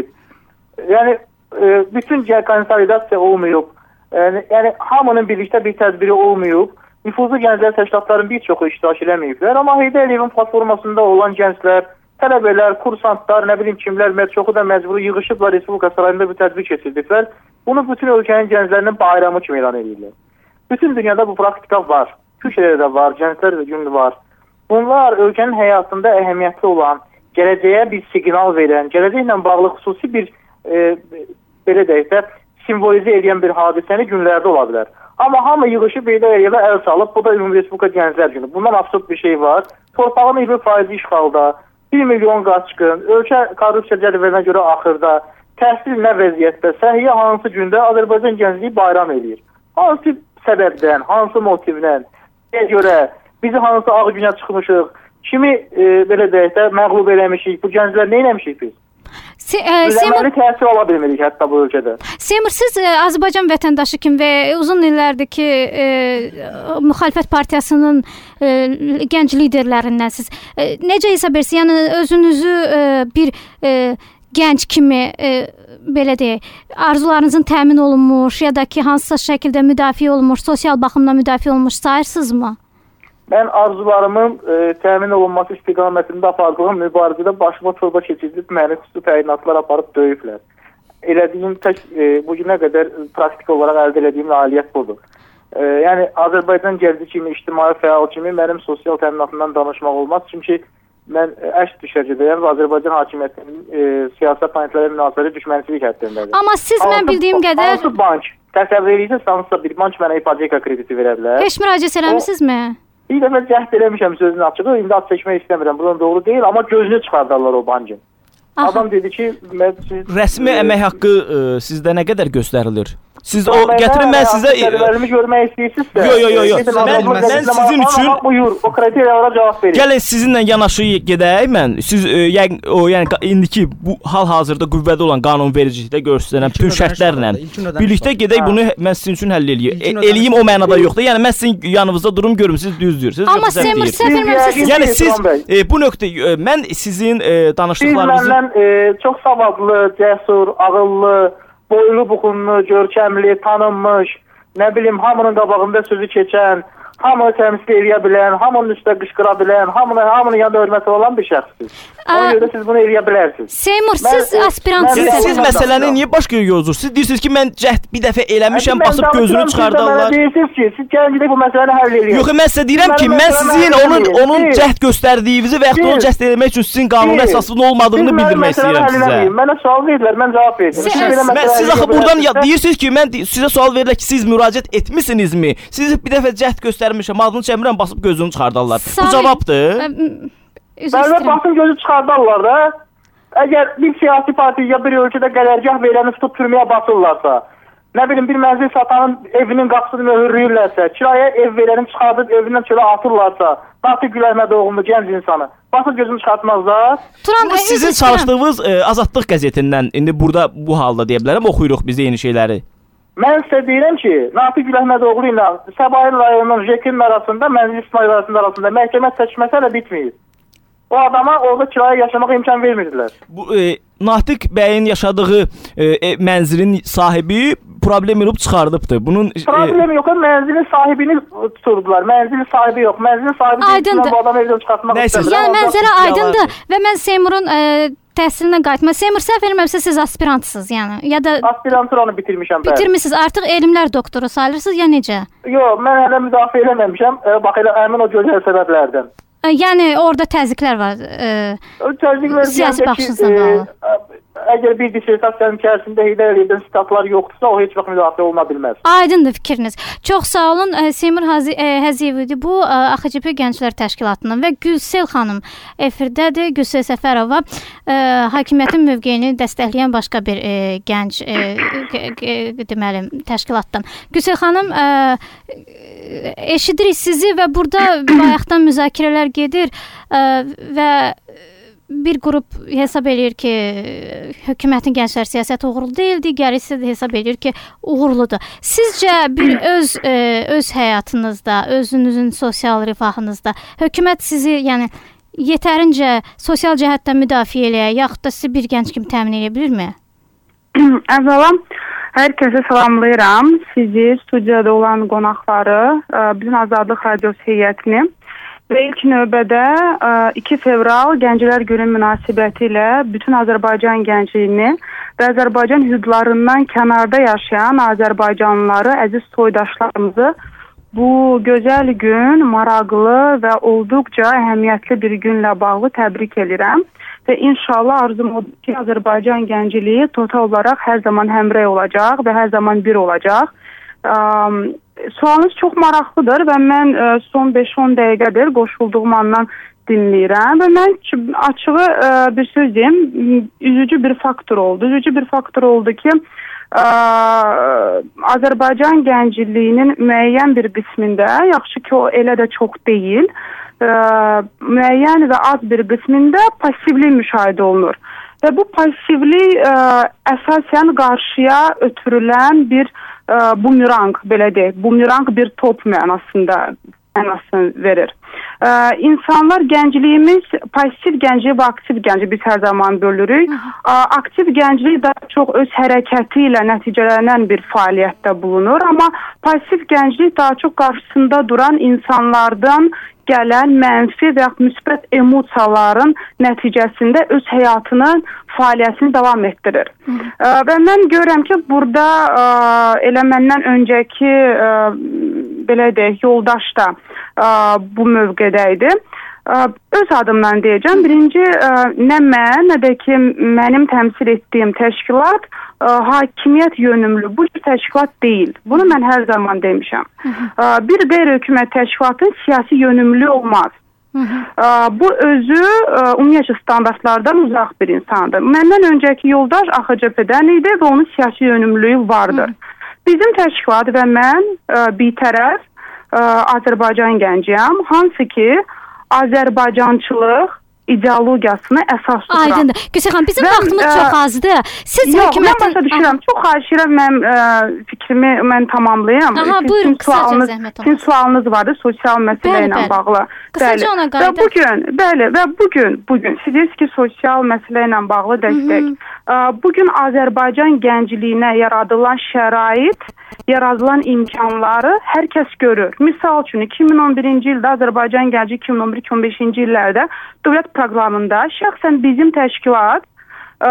Yəni, e, bütün konsolidasiya olmayıb, yəni, yəni hamının birlikdə bir tədbiri olmayıb, nüfuzlu gənclər təşkilatların bir çoxu iştirak eləməyiblər, amma Heydər Əliyevin platformasında olan gənclər, tələbələr, kursantlar, nə bilim kimlər, çoxu da məcburi yığışıblar, Respublika sarayında bir tədbir keçirdiklər. Bunu bütün ölkənin gənclərinin bayramı kimi elan edirlər. Bütün dünyada bu praktika var. Türkiyədə də var, gənclər günü var. Bunlar ölkənin həyatında əhəmiyyətli olan, gələcəyə bir siqnal verən, gələcəklə bağlı xüsusi bir e, belə deyək də simvolizə edən bir hadisəni günlərdə ola bilər. Amma hamı yığışıb Heydər Əliyevə əl salıb, bu da Ümumi Respublika Gənclər Günü. Bundan absurd bir şey var. Torpağın iyirmi faizi işğalda, bir milyon qaçqın, ölkə korrupsiya cədvəlinə görə axırda, təhsil nə vəziyyətdə, səhiyyə hansı gündə Azərbaycan gəncliyi bayram edir. Hansı səbəbdən, hansı motivlə, nəyə görə, bizi hansı ağ günə çıxmışıq, kimi e, belə deyək də məğlub eləmişik, bu gənclər nə eləmişik biz? Se, e, Seymur təhsil ala bilmirik hətta bu ölkədə. Seymur, siz e, Azərbaycan vətəndaşı kimi və uzun illərdir ki e, müxalifət partiyasının e, gənc liderlərindənsiz. E, necə hesab edirsiniz? Yəni özünüzü e, bir e, gənc kimi e, belə deyək, arzularınızın təmin olunmuş ya da ki hansısa şəkildə müdafiə olunmuş, sosial baxımdan müdafiə olunmuş sayırsınızmı? Mən arzularımın e, təmin olunması istiqamətində apardığım mübarizədə başıma torba keçirdib, məni xüsusi təyinatlar aparıb döyüblər. Elədiyim tək e, bugünə qədər praktik olaraq əldə edədiyim nailiyyət budur. E, yəni Azərbaycan gəncliyi kimi, ictimai fəal kimi mənim sosial təminatından danışmaq olmaz. Çünki mən əş düşərgədəyəm və Azərbaycan hakimiyyətinin e, siyasət planetləri münasibətləri düşmənçilik həddindədir. Amma siz hansı, mən bildiyim qədər... Hansı bank, təsəvvür edirsiniz, hansısa bir bank mənə ipoteka krediti verə bilər. Heç müraciət eləmisinizmi? Bir dəfə cəhd eləmişəm sözünü açığı, indi ad çəkmək istəmirəm, bunun doğru deyil, amma gözünü çıxardarlar o bankın. Aha. Adam dedi ki... Mən, siz, rəsmi e, əmək haqqı e, sizdə nə qədər göstərilir? Siz o gətirin mən sizə tədbirlərimi görmək istəyirsinizsə. Yo yo yo yo. Mən, mən sizin üçün buyur, o kriteriyalara cavab verin. Gəlin sizinlə yanaşı gedək mən. Siz e, yəni o yəni indiki bu hal-hazırda qüvvədə olan qanunvericilikdə göstərilən bütün şərtlərlə birlikdə gedək bunu mən sizin üçün həll eləyim. E, eləyim o mənada yoxdur. Yəni mən sizin yanınızda durum görüm siz düz deyirsiniz. Amma Seymur səfirməmsiz. Yəni siz e, bu nöqtə e, mən sizin e, danışdıqlarınızı mən e, çox savadlı, cəsur, ağıllı, boylu, buxunlu, görkəmli, tanınmış, nə bilim, hamının qabağında sözü keçən, hamını təmsil edə bilən, hamının üstə qışqıra bilən, hamını, hamının yanında hörməti olan bir şəxsdir. Ona görə siz bunu eləyə bilərsiniz. Seymur, siz aspirantsınız. Siz, siz məsələni niyə başqa yerə yozursuz? Siz deyirsiniz ki, mən cəhd bir dəfə eləmişəm, basıb gözünü çıxardarlar. Deyirsiniz ki, siz gənclik bu məsələni həll eləyin. Yox, mən sizə deyirəm ki, mən sizin onun onun cəhd göstərdiyinizi və ya onun cəhd eləmək üçün sizin qanun əsasının olmadığını bildirmək istəyirəm sizə. Mənə sual verdilər, mən cavab verdim. Mən siz axı buradan deyirsiniz ki, mən sizə sual verirlər ki, siz müraciət etmisinizmi? Siz bir dəfə cəhd göstərmişəm, adını çəmirəm, basıb gözünü çıxardarlar. Bu cavabdır. Bəli, basıb gözü çıxardarlar da. Əgər bir siyasi partiya bir ölkədə qərargah verəni tutub türməyə basırlarsa, nə bilim bir mənzil satanın evinin qapısını möhürləyirlərsə, kirayə ev verəni çıxardıb evindən çölə atırlarsa, Natiq Güləmmədoğlu gənc insanı basıb gözünü çıxartmazlar. Turan, sizin çalışdığınız e, Azadlıq qəzetindən indi burada bu halda deyə bilərəm, oxuyuruq biz eyni şeyləri. Mən sizə deyirəm ki, Natiq Güləmmədoğlu ilə Səbail rayonunun Jekin arasında, Mənzil İsmail arasında məhkəmə çəkməsi hələ bitməyib. O adama orada kirayə yaşamağa imkan vermirdilər. Bu e, Natiq bəyin yaşadığı e, e, mənzilin sahibi problem olub çıxardıbdı. Bunun e, problem yox, mənzilin sahibini tuturdular. Mənzilin sahibi yox. Mənzilin sahibi bu adamı evdən çıxartmaq istəmir. Yəni mənzərə aydındır və mən Seymurun e, təhsilinə qayıtma. Seymur, səhv eləmirəmsə siz aspirantsınız, yəni ya da aspiranturanı bitirmişəm bəli. Bitirmisiniz. Artıq elmlər doktoru sayılırsınız ya necə? Yox, mən hələ müdafiə eləməmişəm. E, bax elə həmin o gözəl səbəblərdən. Yəni orada təzyiqlər var. E, təzyiqlər siyasi baxışınızdan bağlı. Əgər bir dissertasiyanın içərisində hidayət edən statlar yoxdursa, o heç vaxt müdafiə oluna bilməz. Aydındır fikriniz. Çox sağ olun. Seymur Həziyev idi bu A X C P Gənclər Təşkilatının və Gülsel xanım efirdədir. Gülsel Səfərova hakimiyyətin mövqeyini dəstəkləyən başqa bir e, gənc e, deməli təşkilatdan. Gülsel xanım e, eşidirik sizi və burada bayaqdan müzakirələr gedir e, və bir qrup hesab eləyir ki, hökumətin gənclər siyasəti uğurlu deyil, digəri isə də hesab eləyir ki, uğurludur. Sizcə bir öz e, öz həyatınızda, özünüzün sosial rifahınızda hökumət sizi, yəni yetərincə sosial cəhətdən müdafiə eləyə, yaxud da sizi bir gənc kimi təmin edə bilirmi? Əvvəla hər kəsə salamlayıram. Sizi, studiyada olan qonaqları, bizim Azadlıq Radiosu heyətini. Və ilk növbədə iki fevral Gənclər Günü münasibəti ilə bütün Azərbaycan gəncliyini və Azərbaycan hüdudlarından kənarda yaşayan Azərbaycanlıları, əziz soydaşlarımızı bu gözəl gün, maraqlı və olduqca əhəmiyyətli bir günlə bağlı təbrik edirəm. Və inşallah arzum odur ki, Azərbaycan gəncliyi total olaraq hər zaman həmrəy olacaq və hər zaman bir olacaq. Um, Sualınız çox maraqlıdır və mən ə, son beş on dəqiqədir qoşulduğum andan dinləyirəm və mən açığı ə, bir söz deyim, üzücü bir faktor oldu. Üzücü bir faktor oldu ki, ə, Azərbaycan gəncliyinin müəyyən bir qismində, yaxşı ki o elə də çox deyil, ə, müəyyən və az bir qismində passivlik müşahidə olunur. Və bu passivlik ə, əsasən qarşıya ötürülən bir bumerang, belə deyək, bumerang bir top mənasında mənasını verir. Ee, insanlar, gəncliyimiz pasiv gəncliyi və aktiv gəncliyi biz hər zaman bölürük. Ee, aktiv gənclik daha çox öz hərəkəti ilə nəticələnən bir fəaliyyətdə bulunur, amma pasiv gənclik daha çox qarşısında duran insanlardan gələn mənfi və yaxud müsbət emosiyaların nəticəsində öz həyatının fəaliyyətini davam etdirir. Ə, və mən görürəm ki, burada ə, elə məndən öncəki ə, belə deyək, yoldaş da ə, bu mövqedə idi. Ə, öz adımdan deyəcəm. Birinci, ə, nə mən, nə də ki, mənim təmsil etdiyim təşkilat ə, hakimiyyət yönümlü bu təşkilat deyil. Bunu mən hər zaman demişəm. Ə, bir qeyri-hökumət təşkilatın siyasi yönümlü olmaz. Hı -hı. Bu özü ümumiyyətlə standartlardan uzaq bir insandır. Məndən öncəki yoldaş A X C P-dən idi və onun siyasi yönümlülüyü vardır. Hı -hı. Bizim təşkilat və mən bitərəf Azərbaycan gənciyəm, hansı ki Azərbaycançılıq ideologiyasını əsas tuturam. Aydındır. Gülsel xanım, bizim vaxtımız ə, çox azdır. Siz yox, hökumətin... Yox, mən başa düşürəm. Çox xahiş edirəm, mən ə, fikrimi mən tamamlayım. Aha, sizin buyurun, sualınız, sizin sualınız vardı sosial məsələ ilə bağlı. Qısaca ona qayıdaq. Və bugün, bəli, və bugün, bugün siz deyirsiniz ki, sosial məsələ ilə bağlı dəstək. Hı -hı. Bugün Azərbaycan gəncliyinə yaradılan şərait, yaradılan imkanları hər kəs görür. Misal üçün iki min on birinci ildə Azərbaycan Gəncliyi iki min on bir iki min on beşinci illərdə dövlət proqramında şəxsən bizim təşkilat ə,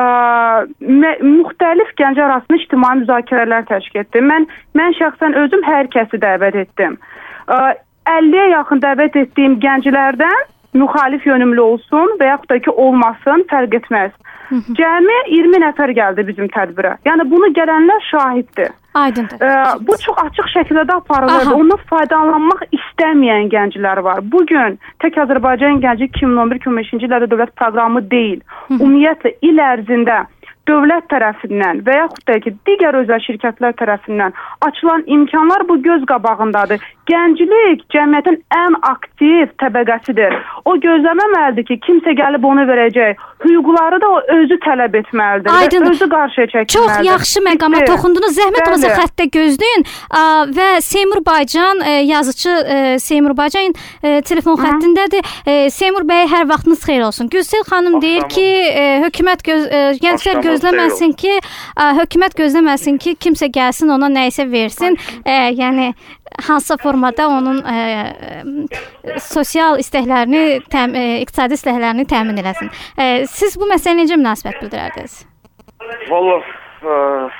müxtəlif gənc arasında ictimai müzakirələr təşkil etdi. Mən mən şəxsən özüm hər kəsi dəvət etdim. Ə, əlliyə yaxın dəvət etdiyim gənclərdən müxalif yönümlü olsun və yaxud da ki olmasın, fərq etməz. Cəmi iyirmi nəfər gəldi bizim tədbirə. Yəni bunu gələnlər şahiddir. Aydındır. Ee, bu çox açıq şəkildə aparılır. Ondan faydalanmaq istəməyən gənclər var. Bugün tək Azərbaycan Gənci iki min on bir iki min on beşinci illərdə dövlət proqramı deyil. Ümumiyyətlə il ərzində dövlət tərəfindən və yaxud da ki, digər özəl şirkətlər tərəfindən açılan imkanlar bu göz qabağındadır. Gənclik cəmiyyətin ən aktiv təbəqəsidir. O gözləməməlidir ki, kimsə gəlib onu verəcək. Hüquqları da o özü tələb etməlidir. Aydın. Və özü qarşıya çəkməlidir. Çox yaxşı məqama Bitti. toxundunuz. Zəhmət Bəli. olmasa xəttə gözləyin. A, və Seymur Baycan, e, yazıcı e, Seymur Baycan e, telefon xəttindədir. E, Seymur bəy, hər vaxtınız xeyir olsun. Gülsel xanım deyir ki, e, hökumət göz, e, gənclər gözləməsin ki, a, hökumət gözləməsin ki, kimsə gəlsin ona nə isə versin. E, yəni hansısa formada onun e, e, sosial istəklərini, təm, e, iqtisadi istəklərini təmin eləsin. E, siz bu məsələyə necə münasibət bildirərdiniz? Vallahi, ə,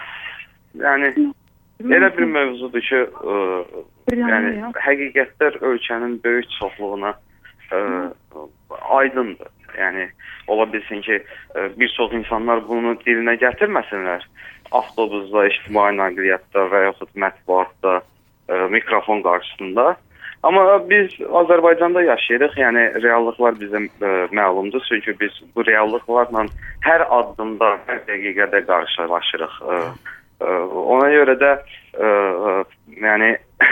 yəni elə bir mövzudur ki, ə, yəni həqiqətlər ölkənin böyük çoxluğuna ə, aydındır. Yəni ola bilsin ki, ə, bir çox insanlar bunu dilinə gətirməsinlər. Avtobusda, ictimai nəqliyyatda və yaxud mətbuatda, ə, mikrofon qarşısında. Amma biz Azərbaycanda yaşayırıq, yəni reallıqlar bizə ə, məlumdur. Çünki biz bu reallıqlarla hər addımda, hər dəqiqədə qarşılaşırıq. Ə, ə, ona görə də ə, ə, yəni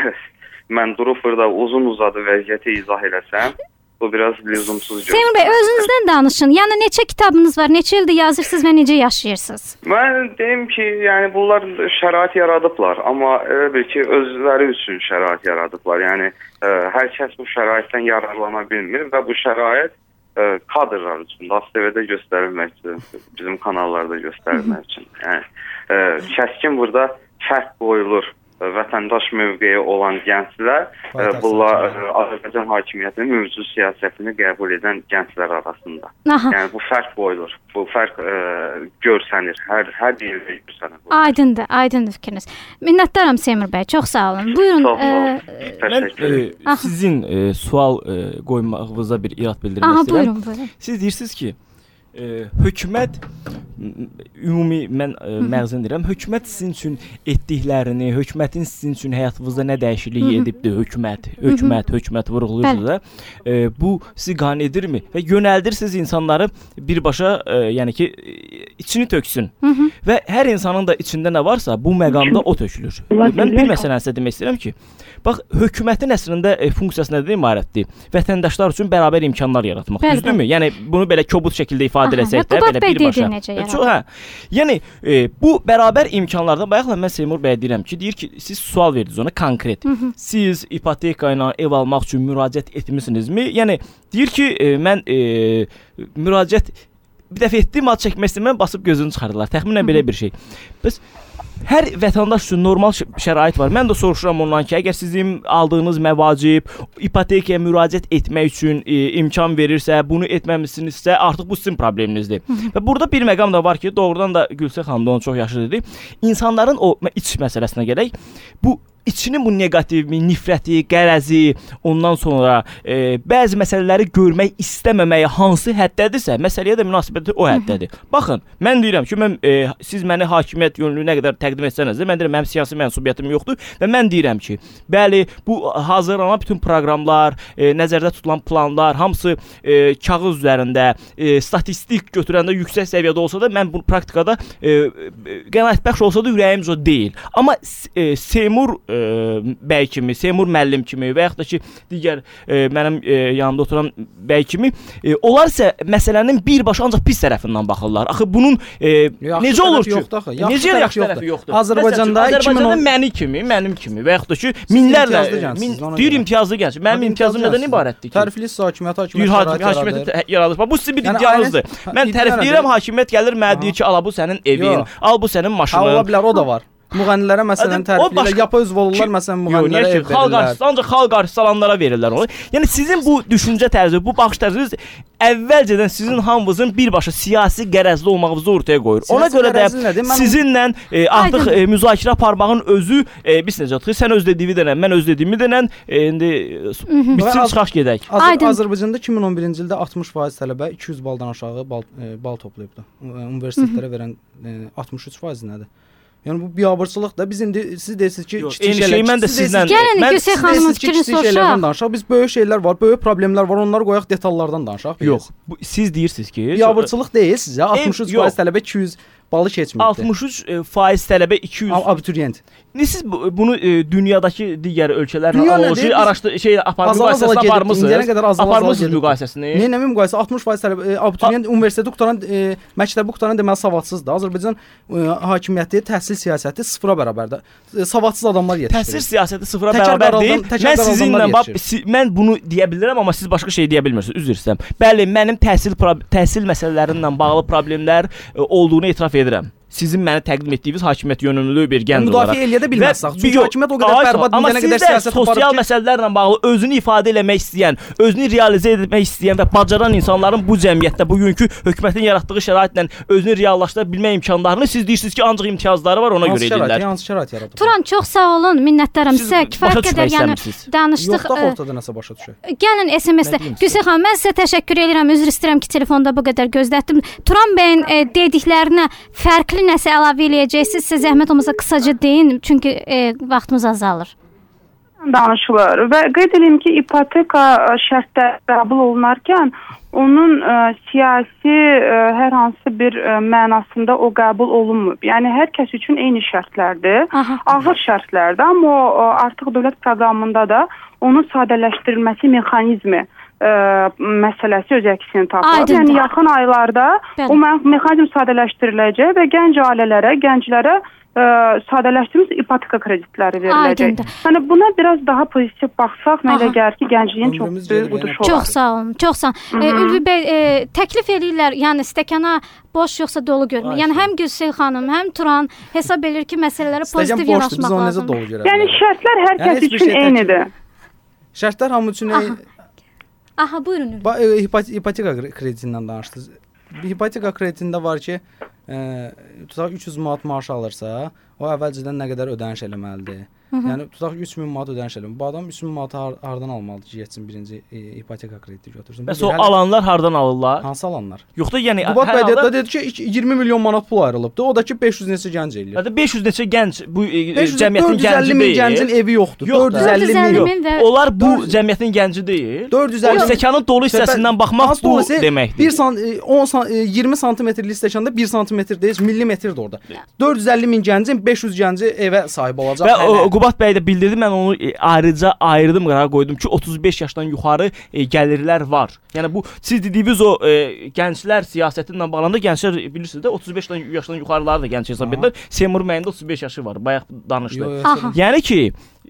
mən durub burada uzun uzadı vəziyyəti izah eləsəm, bu biraz lüzumsuz görünür. Seymur bəy, özünüzdən danışın. Yəni neçə kitabınız var, neçə ildir yazırsınız və necə yaşayırsınız? Mən deyim ki, yəni bunlar şərait yaradıblar, amma elə bil ki, özləri üçün şərait yaradıblar. Yəni ə, hər kəs bu şəraitdən yararlana bilmir və bu şərait ə, kadrlar üçün, A S T V-də göstərilmək üçün, bizim kanallarda göstərilmək üçün. Yəni ə, kəskin burada fərq qoyulur. Vətəndaş mövqeyi olan gənclər, ə, bunlar ə, Azərbaycan hakimiyyətinin mövcud siyasətini qəbul edən gənclər arasında. Aha. Yəni bu fərq qoyulur. Bu fərq ə, görsənir. Hər hər yerdə görsənir. Aydındır, aydındır fikriniz. Minnətdaram Seymur bəy. Çox sağ olun. Buyurun. Çox sağ olun. Ə, Mən ə, sizin ə, sual ə, qoymağınıza bir irad bildirmək Aha, istəyirəm. Buyurun, buyurun. Siz deyirsiniz ki, Ə, hökumət ümumi mən ə, məğzən deyirəm, hökumət sizin üçün etdiklərini, hökumətin sizin üçün həyatınızda nə dəyişiklik edibdi, hökumət, hökumət, hökumət vurğulayırsınız da. Ə, bu sizi qane edirmi və yönəldirsiniz insanları birbaşa, ə, yəni ki, içini töksün. Hı -hı. Və hər insanın da içində nə varsa bu məqamda o tökülür. Mən bir məsələni sizə demək istəyirəm ki, bax, hökumətin əslində e, funksiyası nədən ibarətdir? Vətəndaşlar üçün bərabər imkanlar yaratmaq, düzdürmü? Yəni bunu belə kobud şəkildə ifadə etsək də belə birbaşa. Çox, hə. Yəni e, bu bərabər imkanlardan bayaqla mən Seymur bəyə deyirəm ki, deyir ki, siz sual verdiniz ona konkret. Hı -hı. Siz ipoteka ilə ev almaq üçün müraciət etmisinizmi? Yəni deyir ki, e, mən e, müraciət bir dəfə etdim, ad çəkmək istəməm, basıb gözünü çıxardılar. Təxminən belə bir şey. Bəs hər vətəndaş üçün normal şərait var. Mən də soruşuram ondan ki, əgər sizin aldığınız məvacib ipotekaya müraciət etmək üçün e, imkan verirsə, bunu etməmisinizsə, artıq bu sizin probleminizdir. Hı -hı. Və burada bir məqam da var ki, doğrudan da Gülsel xanım da onu çox yaxşı dedi. İnsanların o iç məsələsinə gələk. Bu içinin bu neqativi, nifrəti, qərəzi, ondan sonra e, bəzi məsələləri görmək istəməməyi hansı həddədirsə, məsələyə də münasibəti o həddədir. Baxın, mən deyirəm ki, mən e, siz məni hakimiyyət yönlü nə qədər təqdim etsəniz də, mən deyirəm, mənim siyasi mənsubiyyətim yoxdur və mən deyirəm ki, bəli, bu hazırlanan bütün proqramlar, e, nəzərdə tutulan planlar, hamısı e, kağız üzərində, e, statistik götürəndə yüksək səviyyədə olsa da, mən bu praktikada e, e, qənaətbəxş olsa da ürəyimiz o deyil. Amma e, Seymur e, bəy kimi, Seymur müəllim kimi və yaxud da ki, digər e, mənim e, yanımda oturan bəy kimi, e, onlar isə məsələnin birbaşa ancaq pis tərəfindən baxırlar. Axı bunun e, necə olur ki? Yoxdur, necə yaxşı, yaxşı tərəfi yoxdur? Azərbaycanda Azərbaycanda məni kimi, mənim kimi və yaxud da ki, minlərlə deyir imtiyazlı gəncdir. Mənim imtiyazım nədən ibarətdir ki? Tərifli hakimiyyət, hakimiyyət hakimiyyət yaradır. Bu sizin bir iddianızdır. Mən tərifləyirəm, hakimiyyət gəlir mənə deyir ki, ala bu sənin evin, al bu sənin maşının. Ola bilər, o da var. Müğənnilərə məsələn tərifləyirlər, yapa üzv olurlar, məsələn müğənnilərə ev verirlər. Xalq artisti, ancaq xalq artisti alanlara verirlər onu. Yəni sizin bu düşüncə tərzi, bu baxış tərziniz əvvəlcədən sizin hamınızın birbaşa siyasi qərəzli olmağınızı ortaya qoyur. Ona görə də sizinlə e, artıq e, müzakirə aparmağın özü e, biz necə çıxır? Sən öz dediyini denən, mən öz dediyimi denən, e, indi bitsin çıxaq gedək. Azər Azərbaycanda iki min on birinci ildə altmış faiz tələbə iki yüz baldan aşağı bal, e, bal toplayıbdı. Universitetlərə verən e, altmış üç faiz nədir? Yəni bu biabırçılıq da biz indi siz deyirsiniz ki, kiçik şeylər. Mən də sizlə gəlin Gülsey xanımın fikrini soruşaq. Biz böyük şeylər var, böyük problemlər var, onları qoyaq detallardan danışaq. Yox, bu, siz deyirsiniz ki, biabırçılıq deyil sizə altmış üç faiz tələbə iki yüz balı keçməkdir. altmış üç faiz tələbə iki yüz abituriyent. Siz bunu e, dünyadakı digər ölkələrlə analoji araşdır şey aparıb müqayisəsini aparmısınız. İndiyə qədər az aparmısınız müqayisəsini. Nə nə müqayisə altmış faiz tələbə e, abituriyent universiteti qutaran, e, məktəbi qutaran deməli savadsızdır. Azərbaycan e, hakimiyyəti təhsil siyasəti sıfıra bərabərdir. E, savadsız adamlar yetişdirir. Təhsil siyasəti sıfıra bərabər deyil. Mən sizinlə bax mən bunu deyə bilirəm, amma siz başqa şey deyə bilmirsiniz. Üzr istəyirəm. Bəli, mənim təhsil təhsil məsələlərindən bağlı problemlər e, olduğunu etiraf edirəm. Sizin mənə təqdim etdiyiniz hakimiyyət yönümlülü bir gənc olaraq. Müdafiə eləyə də bilməzsiniz. Çünki hakimiyyət o qədər bərbad amma qədər siyasət aparır ki, sosial məsələlərlə bağlı özünü ifadə etmək istəyən, özünü realizə etmək istəyən və bacaran insanların bu cəmiyyətdə bugünkü hökumətin yaratdığı şəraitlə özünü reallaşdıra bilmə imkanlarını siz deyirsiniz ki, ancaq imtiyazları var, ona görə edirlər. Hansı şərait yaradır? Turan, çox sağ olun, minnətdaram sizə. Kifayət qədər yəni danışdıq. Yoxda ortada nəsə başa düşək. Gəlin S M S-də. Gülsey xanım, mən sizə təşəkkür edirəm. Üzr istəyirəm ki, telefonda bu qədər gözlətdim. Turan bəyin e, dediklərinə fərqli nəsə əlavə eləyəcəksiniz. Sizə zəhmət olmasa qısaca deyin, çünki e, vaxtımız azalır. Danışılır və qeyd edim ki, ipoteka şərtləri qəbul olunarkən onun ə, siyasi ə, hər hansı bir ə, mənasında o qəbul olunmur. Yəni hər kəs üçün eyni şərtlərdir, Aha. ağır şərtlərdir, amma o ə, artıq dövlət proqramında da onun sadələşdirilməsi mexanizmi Ə, məsələsi öz əksini tapır. Yəni yaxın aylarda Bəli. o me mexanizm sadələşdiriləcək və gənc ailələrə, gənclərə ə, sadələşdirilmiş ipoteka kreditləri veriləcək. Yəni buna biraz daha pozitiv baxsaq, nə elə gəlir ki, gəncliyin çox böyük uduşu olar. Çox sağ olun, çox sağ olun. E, Ülvi bəy, e, təklif eləyirlər, yəni stəkana boş yoxsa dolu görmür. Yəni həm Gülsey xanım, həm Turan hesab edir ki, məsələlərə pozitiv yanaşmaq lazım. Yəni şərtlər hər kəs üçün eynidir. Şərtlər hamı üçün eyni. Aha, buyurun. Ba e, hipoteka kreditindən danışdınız. Bir hipoteka kreditində var ki, e, tutaq üç yüz manat maaş alırsa, o əvvəlcədən nə qədər ödəniş eləməlidir. Hı -hı. Yəni tutaq üç min manat ödəniş eləməlidir. Bu adam üç min manatı har hardan almalıdır ki, getsin birinci e, hipoteka krediti götürsün. Bəs o hələ... alanlar hardan alırlar? Hansı alanlar? Yox da yəni Qubat bəy halda... dedi ki, iyirmi milyon manat pul ayrılıbdı. O da ki, beş yüz neçə gənc eləyir. Hətta beş yüz neçə gənc bu e, cəmiyyətin gənci deyil. Gəncin evi yoxdur. Yox, dörd yüz əlli min. Və... Onlar bu dörd... cəmiyyətin gənci deyil. dörd yüz əlli o stəkanın dolu hissəsindən baxmaq bu deməkdir. bir san on san iyirmi santimetrlik stəkanda bir santimetr deyil, millimetrdir orada. dörd yüz əlli min gəncin beş yüz gənci evə sahib olacaq. Və o, Qubat bəy də bildirdi, mən onu e, ayrıca ayırdım, qərara qoydum ki, otuz beş yaşdan yuxarı e, gəlirlər var. Yəni bu siz dediyiniz o e, gənclər siyasəti ilə bağlananda gənclər bilirsiniz də otuz beş yaşdan yuxarıları da gənc hesab edirlər. Seymur müəllimdə otuz beş yaşı var. Bayaq danışdı. Yəni ki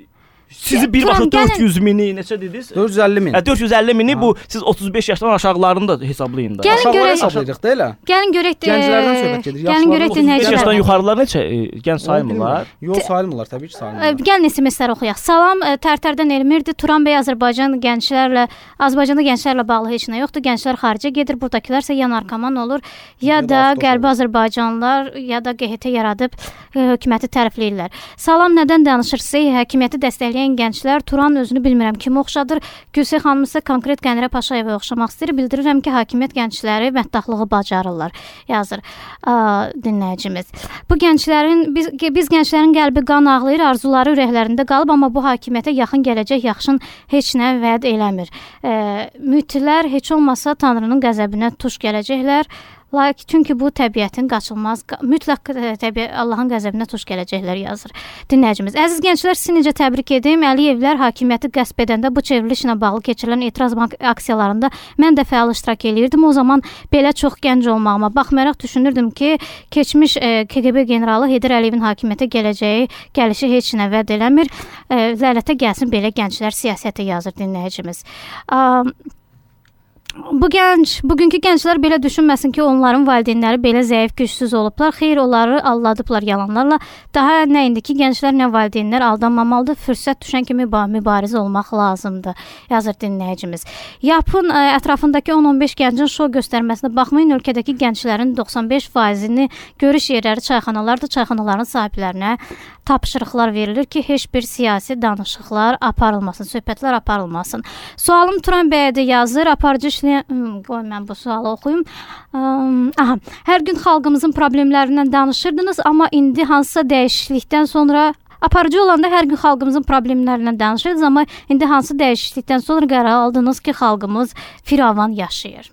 sizi birbaşa dörd yüz mini neçə dediniz? dörd yüz əlli min. Hə, dörd yüz əlli mini bu siz otuz beş yaşdan aşağılarını da hesablayın da. Gəlin görək hesablayırıq da elə. Gəlin görək gənclərdən söhbət gedir. Gəlin görək otuz beş yaşdan yuxarılar neçə e, gənc saymırlar? Yox, saymırlar, təbii ki, saymırlar. Gəlin S M S-ləri oxuyaq. Salam, Tərtərdən Elmirdir. Turan bəy, Azərbaycan gənclərlə Azərbaycanda gənclərlə bağlı heç nə yoxdur. Gənclər xaricə gedir, burdakılar isə ya narkoman olur, ya da qərbi Azərbaycanlılar, ya da Q H T yaradıb hökuməti tərifləyirlər. Salam, nədən danışırsınız? Hakimiyyəti dəstəkləyən gənclər Turan özünü bilmirəm kim oxşadır. Gülsey xanım isə konkret Qənirə Paşayevə oxşamaq istəyir. Bildirirəm ki, hakimiyyət gəncləri mətdaxlığı bacarırlar. Yazır ə, dinləyicimiz. Bu gənclərin biz, biz gənclərin qəlbi qan ağlayır, arzuları ürəklərində qalıb, amma bu hakimiyyətə yaxın gələcək yaxşın heç nə vəd eləmir. Ə, mütlər heç olmasa Tanrının qəzəbinə tuş gələcəklər. Lakin çünki bu təbiətin qaçılmaz, mütləq təbii Allahın qəzəbinə tuş gələcəklər yazır dinləyicimiz. Əziz gənclər, sizi necə təbrik edim. Əliyevlər hakimiyyəti qəsb edəndə bu çevrilişlə bağlı keçirilən etiraz aksiyalarında mən də fəal iştirak eləyirdim. O zaman belə çox gənc olmağıma baxmayaraq düşünürdüm ki, keçmiş e, K G B generalı Heydər Əliyevin hakimiyyətə gələcəyi gəlişi heç nə vəd eləmir. E, lənətə gəlsin belə gənclər siyasətə yazır dinləyicimiz. A, bu gənc, bugünkü gənclər belə düşünməsin ki, onların valideynləri belə zəif, gücsüz olublar. Xeyr, onları aldadıblar yalanlarla. Daha nə indiki gənclər, nə valideynlər aldanmamalıdır. Fürsət düşən kimi mübarizə olmaq lazımdır, yazır dinləyicimiz. Yapın ə, ətrafındakı on on beş gəncin şou göstərməsinə baxmayın, ölkədəki gənclərin doxsan beş faizini görüş yerləri çayxanalardır. Çayxanaların sahiblərinə tapşırıqlar verilir ki, heç bir siyasi danışıqlar aparılmasın, söhbətlər aparılmasın. Sualım Turan bəyə də yazır. Aparıcı işləyən... Hmm, qoy mən bu sualı oxuyum. Um, aha. Hər gün xalqımızın problemlərindən danışırdınız, amma indi hansısa dəyişiklikdən sonra... Aparıcı olanda hər gün xalqımızın problemlərindən danışırdınız, amma indi hansı dəyişiklikdən sonra qərar aldınız ki, xalqımız firavan yaşayır?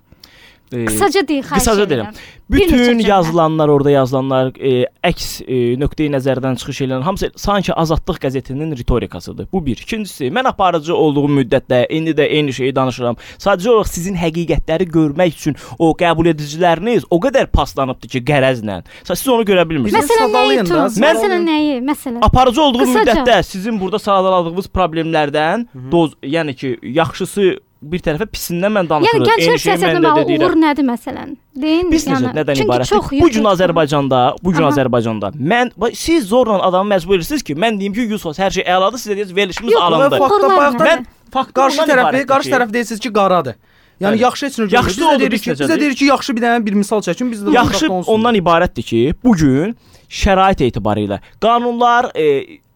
Qısaca deyil, xahiş Qısaca deyirəm. Bütün yazılanlar, orada yazılanlar, e, əks e, nöqteyi nəzərdən çıxış edən hamısı sanki Azadlıq qəzetinin ritorikasıdır. Bu bir. İkincisi, mən aparıcı olduğum müddətdə indi də eyni şeyi danışıram. Sadəcə olaraq sizin həqiqətləri görmək üçün o qəbul ediciləriniz o qədər paslanıbdır ki, qərəzlə. Siz onu görə bilmirsiniz. Məsələn nəyi? Məsələn nəyi? Məsələn. Aparıcı olduğum müddətdə sizin burada sadaladığınız problemlərdən, doz, yəni ki, yaxşısı bir tərəfə pisindən mən danışırım. Yəni gənclər siyasətinə bağlı uğur nədir məsələn? Deyin. Biz yəni, nədən ibarətdir? Bu gün Azərbaycanda, bu gün Azərbaycanda mən siz zorla adamı məcbur edirsiniz ki, mən deyim ki, Yusuf hər şey əladır, siz deyəcəksiniz verilişimiz alındı. Mən qarşı tərəfi, qarşı tərəf deyirsiniz ki, qaradır. Yəni yaxşı heç nə görmür. Bizə deyirik ki, bizə deyirik ki, yaxşı bir dənə bir misal çəkin, biz də yaxşı ondan ibarətdir ki, bu gün şərait etibarilə qanunlar e,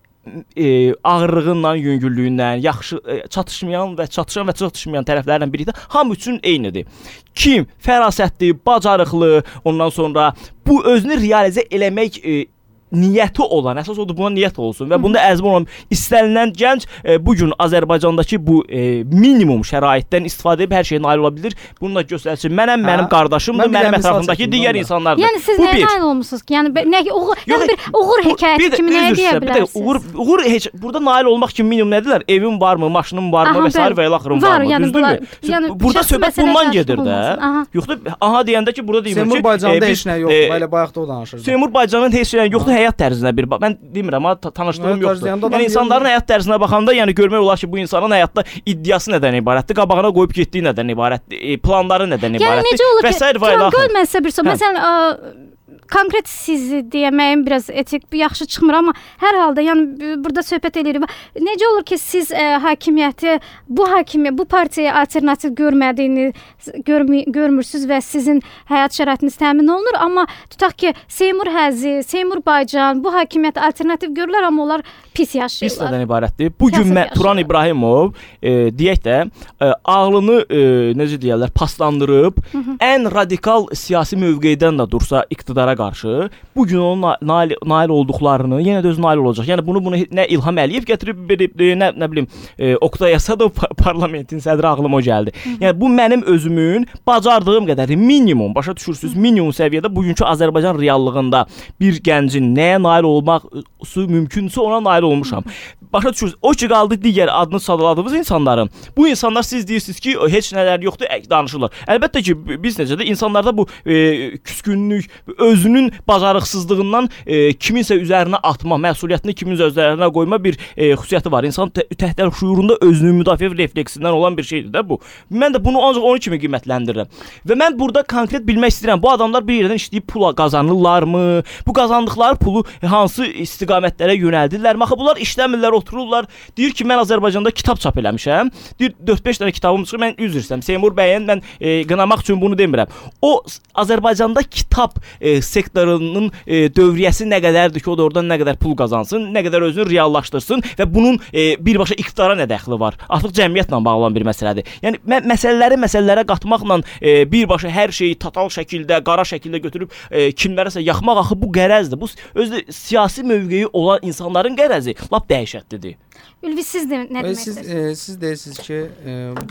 E, ağırlığından, yüngüllüyündən, yaxşı e, çatışmayan və çatışan və çatışmayan tərəflərlə birlikdə hamı üçün eynidir. Kim fərasətli, bacarıqlı, ondan sonra bu özünü realizə eləmək e, niyyəti olan, əsas odur buna niyyət olsun və bunda əzm olan istənilən gənc e, bu gün Azərbaycandakı bu e, minimum şəraitdən istifadə edib hər şeyə nail ola bilir. Bunu da göstərsin. Mənəm, mənim qardaşımdır, mənim ətrafımdakı digər insanlardır. Yəni siz nəyə nail olmusunuz ki? Yəni nə uğur, yəni bir uğur hekayəti kimi nəyə deyə bilərsiniz? Uğur, uğur heç burada nail olmaq kimi minimum nədirlər? Evim varmı, maşınım varmı və s. və ilə axırım varmı? Yəni bunlar, yəni burada söhbət bundan gedir də. Yoxdur, aha deyəndə ki, burada deyim ki, Azərbaycanda heç nə yoxdur. Belə bayaqda o danışırdı. Azərbaycanın heç nə yoxdur, həyat tərzinə bir bax. Mən demirəm, amma tanışdığım yoxdur. Yəni insanların həyat tərzinə baxanda, yəni görmək olar ki, bu insanın həyatda iddiası nədən ibarətdir, qabağına qoyub getdiyi nədən ibarətdir, planları nədən ibarətdir. Yəni necə olur ki, Turan məsələ bir söz. Məsələn, konkret sizi deyəməyim biraz etik, yaxşı çıxmır, amma hər halda yəni burada söhbət edirik. Necə olur ki, siz ə, hakimiyyəti, bu hakimiyyət, bu partiyaya alternativ görmədiyini görmü görmürsüz və sizin həyat şəraitiniz təmin olunur, amma tutaq ki, Seymur Həzi, Seymur Baycan bu hakimiyyət alternativ görürlər, amma onlar pis yaşayırlar. Pis nədən ibarətdir? Bu gün Turan İbrahimov e, deyək də e, ağlını e, necə deyirlər, paslandırıb Hı -hı. ən radikal siyasi mövqedən də dursa iqtidara qarşı bu gün onun nail, nail olduqlarını yenə də öz nail olacaq. Yəni bunu bunu nə İlham Əliyev gətirib verib, nə nə bilim e, Oqtay Asadov parlamentin sədri ağlıma o gəldi. Hı -hı. Yəni bu mənim özümün bacardığım qədər minimum, başa düşürsüz, minimum səviyyədə bugünkü Azərbaycan reallığında bir gəncin nəyə nail olmaq mümkünsə ona nail olmuşam. Başa düşürsüz, o ki qaldı digər adını sadaladığımız insanların. Bu insanlar siz deyirsiniz ki, heç nələr yoxdur, danışırlar. Əlbəttə ki, biz necədir, insanlarda bu e, küskünlük, özünün bacarıqsızlığından e, kiminsə üzərinə atma, məsuliyyətini kiminsə üzərinə qoyma bir e, xüsusiyyəti var. İnsan təhdər şuurunda özünü müdafiə refleksindən olan bir şeydir də bu. Mən də bunu ancaq onun kimi qiymətləndirirəm. Və mən burada konkret bilmək istəyirəm, bu adamlar bir yerdən işləyib pula qazanırlarmı? Bu qazandıqları pulu hansı istiqamətlərə yönəldirlərmi? Axı bunlar işləmirlər, otururlar. Deyir ki, mən Azərbaycanda kitab çap eləmişəm. Deyir dörd beş dənə kitabım çıxır, mən üzr istəyirəm. Seymur bəyin mən e, qınamaq üçün bunu demirəm. O Azərbaycanda kitab e, sektorunun e, dövriyyəsi nə qədərdir ki, o da oradan nə qədər pul qazansın, nə qədər özünü reallaşdırsın və bunun e, birbaşa iqtidara nə dəxli var? Artıq cəmiyyətlə bağlı olan bir məsələdir. Yəni mə məsələləri məsələlərə qatmaqla e, birbaşa hər şeyi total şəkildə, qara şəkildə götürüb e, kimlərəsə yaxmaq axı bu qərəzdir. Bu özü siyasi mövqeyi olan insanların qərəzi lap dəhşətlidir. Ülvi, siz də nə demək siz, istəyirsiniz? E, siz deyirsiniz ki, e,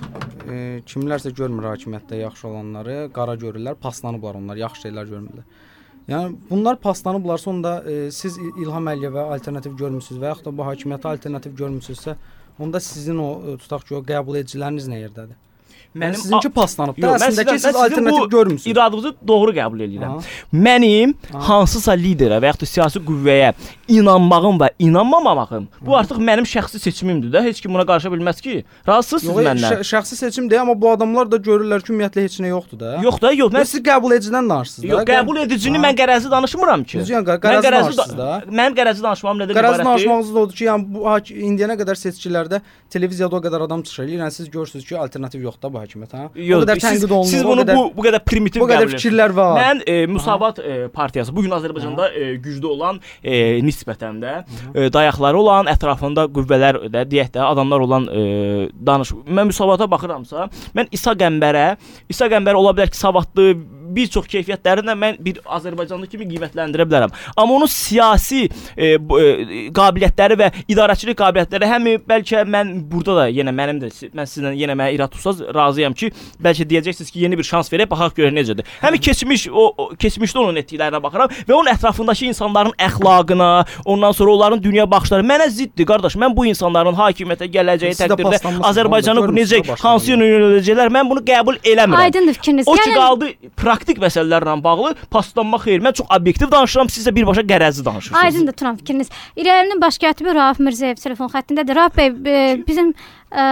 e, kimlərsə görmür hakimiyyətdə yaxşı olanları, qara görürlər, paslanıblar onlar, yaxşı şeylər görmürlər. Yəni bunlar paslanıblarsa onda e, siz İlham Əliyevə alternativ görmürsüz və yaxud da bu hakimiyyətə alternativ görmürsünüzsə, onda sizin o tutaq ki, o qəbul ediciləriniz nə yerdədir? Mənim sizinki paslanıb da, əslində ki, siz alternativ görmüsünüz. İradınızı doğru qəbul edirəm. Mənim Aha. hansısa liderə və yaxud da siyasi qüvvəyə inanmağım və inanmamağım bu artıq mənim şəxsi seçimimdir də. Heç kim buna qarışa bilməz ki. Razısınız siz məndən? Yox, şəxsi seçim deyil, amma bu adamlar da görürlər ki, ümumiyyətlə heç nə yoxdur da. Yox da, yox. Mən siz qəbul edicidən danışırsınız da. Yox, qəbul edicini mən qərəzli danışmıram ki. Düzgün, qərəzli danışırsınız da. Mənim qərəzli danışmağım nədən ibarətdir? Qərəzli danışmağınız da odur ki, yəni bu indiyənə qədər seçkilərdə televiziyada o qədər adam çıxır. Yəni siz görürsüz ki, alternativ yoxdur bu hakimiyyət, ha? Yox, siz, siz bunu bu, bu qədər primitiv bu qədər fikirlər var. Mən e, Müsavat e, partiyası bu gün Azərbaycanda e, güclü olan e, nisbətən də e, dayaqları olan, ətrafında qüvvələr də deyək də adamlar olan e, danış. Mən Müsavata baxıramsa, mən İsa Qəmbərə, İsa Qəmbər ola bilər ki, savadlı bir çox keyfiyyətlərindən mən bir Azərbaycanlı kimi qiymətləndirə bilərəm. Amma onun siyasi e, bu, e, qabiliyyətləri və idarəçilik qabiliyyətləri həm bəlkə mən burada da yenə mənim də mən sizlə yenə mənə irad tutsaz razıyam ki, bəlkə deyəcəksiniz ki, yeni bir şans verək, baxaq görək necədir. Həm keçmiş o, o keçmişdə onun etdiklərinə baxıram və onun ətrafındakı insanların əxlaqına, ondan sonra onların dünya baxışları mənə ziddir, qardaş. Mən bu insanların hakimiyyətə gələcəyi təqdirdə Azərbaycanı necə hansı yönə yönələcəklər, mən bunu qəbul eləmirəm. Aydındır fikriniz. O ki qaldı praktik məsələlərlə bağlı paslanma xeyir. Mən çox obyektiv danışıram, siz də birbaşa qərəzli danışırsınız. Aydındır Turan fikriniz. İrəlinin baş katibi Rauf Mirzəyev telefon xəttindədir. Rauf bəy, e, bizim e,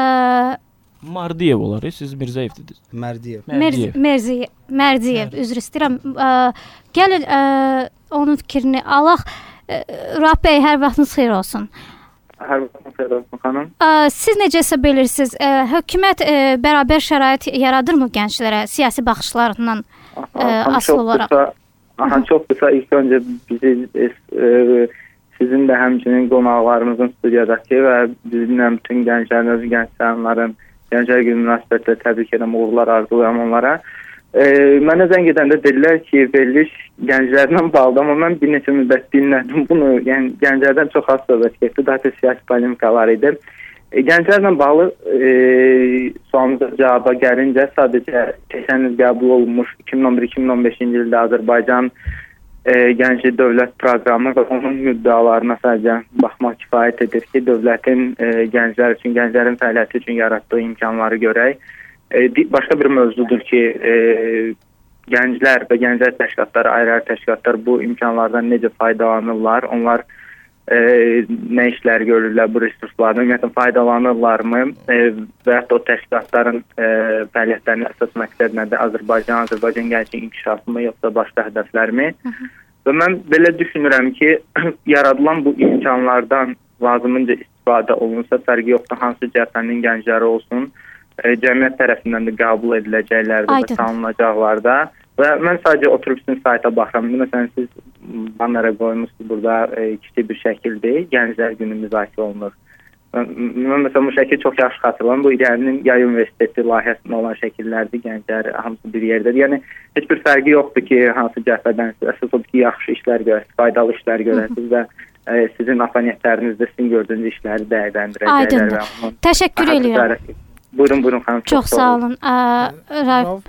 Mardiyev olar, siz Mirzəyev dediniz. Mərdiyev. Merziyev, Merziyev, Mərdiyev, üzr istəyirəm. E, gəlin e, onun fikrini alaq. E, Rauf bəy, hər vaxtınız xeyir olsun. Hər vaxtınız xeyir olsun xanım. E, siz necə hesab edirsiniz? E, hökumət e, bərabər şərait yaradırmı gənclərə siyasi baxışlarından e, asıl olaraq? Kısa, aha, çox qısa ilk öncə bizi e, e, sizin də həmçinin qonaqlarımızın studiyadakı və bizimlə bütün gənclərin, gənc səyanların Gənclər Günü münasibətilə təbrik edən uğurlar arzulayam onlara. E, mənə zəng edəndə dedilər ki, veriliş gənclərlə bağlıdır, amma mən bir neçə müddət dinlədim bunu. Yəni gənclərdən çox az söhbət getdi, daha da siyasi polemikalar idi. E, gənclərlə bağlı e, sualınıza cavaba gəlincə sadəcə keçən il qəbul olunmuş iki min on bir iki min on beşinci ildə Azərbaycan E, Gənclik Dövlət Proqramı və onun müddəalarına sadəcə baxmaq kifayət edir ki, dövlətin e, gənclər üçün, gənclərin fəaliyyəti üçün yaratdığı imkanları görək. E, başqa bir mövzudur ki, e, gənclər və gənclər təşkilatları, ayrı-ayrı təşkilatlar bu imkanlardan necə faydalanırlar, onlar e, nə işlər görürlər bu resurslardan, ümumiyyətlə faydalanırlarmı e, və hətta o təşkilatların e, fəaliyyətlərinin əsas məqsədi nədir? Azərbaycan, Azərbaycan gənclik inkişafı yoxsa başqa hədəflərmi? Hı -hı. Və mən belə düşünürəm ki, yaradılan bu imkanlardan lazımınca istifadə olunsa, fərqi yoxdur, hansı cəbhənin gəncləri olsun, e, cəmiyyət tərəfindən də qəbul ediləcəklərdə və tanınacaqlarda. Və mən sadəcə oturub sizin sayta baxıram. Məsələn, siz bannerə qoymuşsunuz burada e, kiçik bir şəkildir. Gənclər Günü müzakirə olunur. Mən məsələn bu şəkil çox yaxşı xatırlayıram. Bu İrəli'nin Yay Universiteti layihəsində olan şəkillərdir. Gənclər hamısı bir yerdədir. Yəni heç bir fərqi yoxdur ki, hansı cəhbədən əsas odur ki, yaxşı işlər görəsiniz, faydalı işlər görəsiniz və e, sizin afaniyyətlərinizdə sizin gördüyünüz işləri dəyərləndirəcəklər və onun təşəkkür edirəm. Buyurun, buyurun xanım. Çox sağ olun. Rauf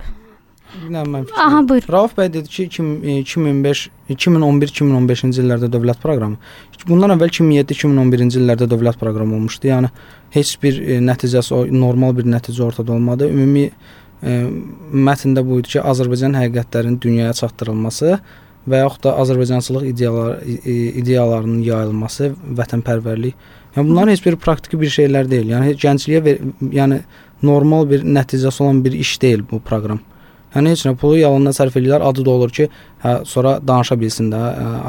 Aha, buyur. Rauf bəy dedi ki, iki min beş, iki min on bir iki min on beşinci illərdə dövlət proqramı. Bundan əvvəl iki min yeddi iki min on birinci illərdə dövlət proqramı olmuşdu. Yəni heç bir e, nəticəsi, o normal bir nəticə ortada olmadı. Ümumi e, mətndə bu idi ki, Azərbaycan həqiqətlərinin dünyaya çatdırılması və yaxud da Azərbaycançılıq ideyalar, ideyalarının yayılması, vətənpərvərlik. Yəni bunların heç bir praktiki bir şeylər deyil. Yəni gəncliyə ver, yəni normal bir nəticəsi olan bir iş deyil bu proqram. Yəni heç nə, pulu yalandan sərf edirlər, adı da olur ki, hə, sonra danışa bilsin də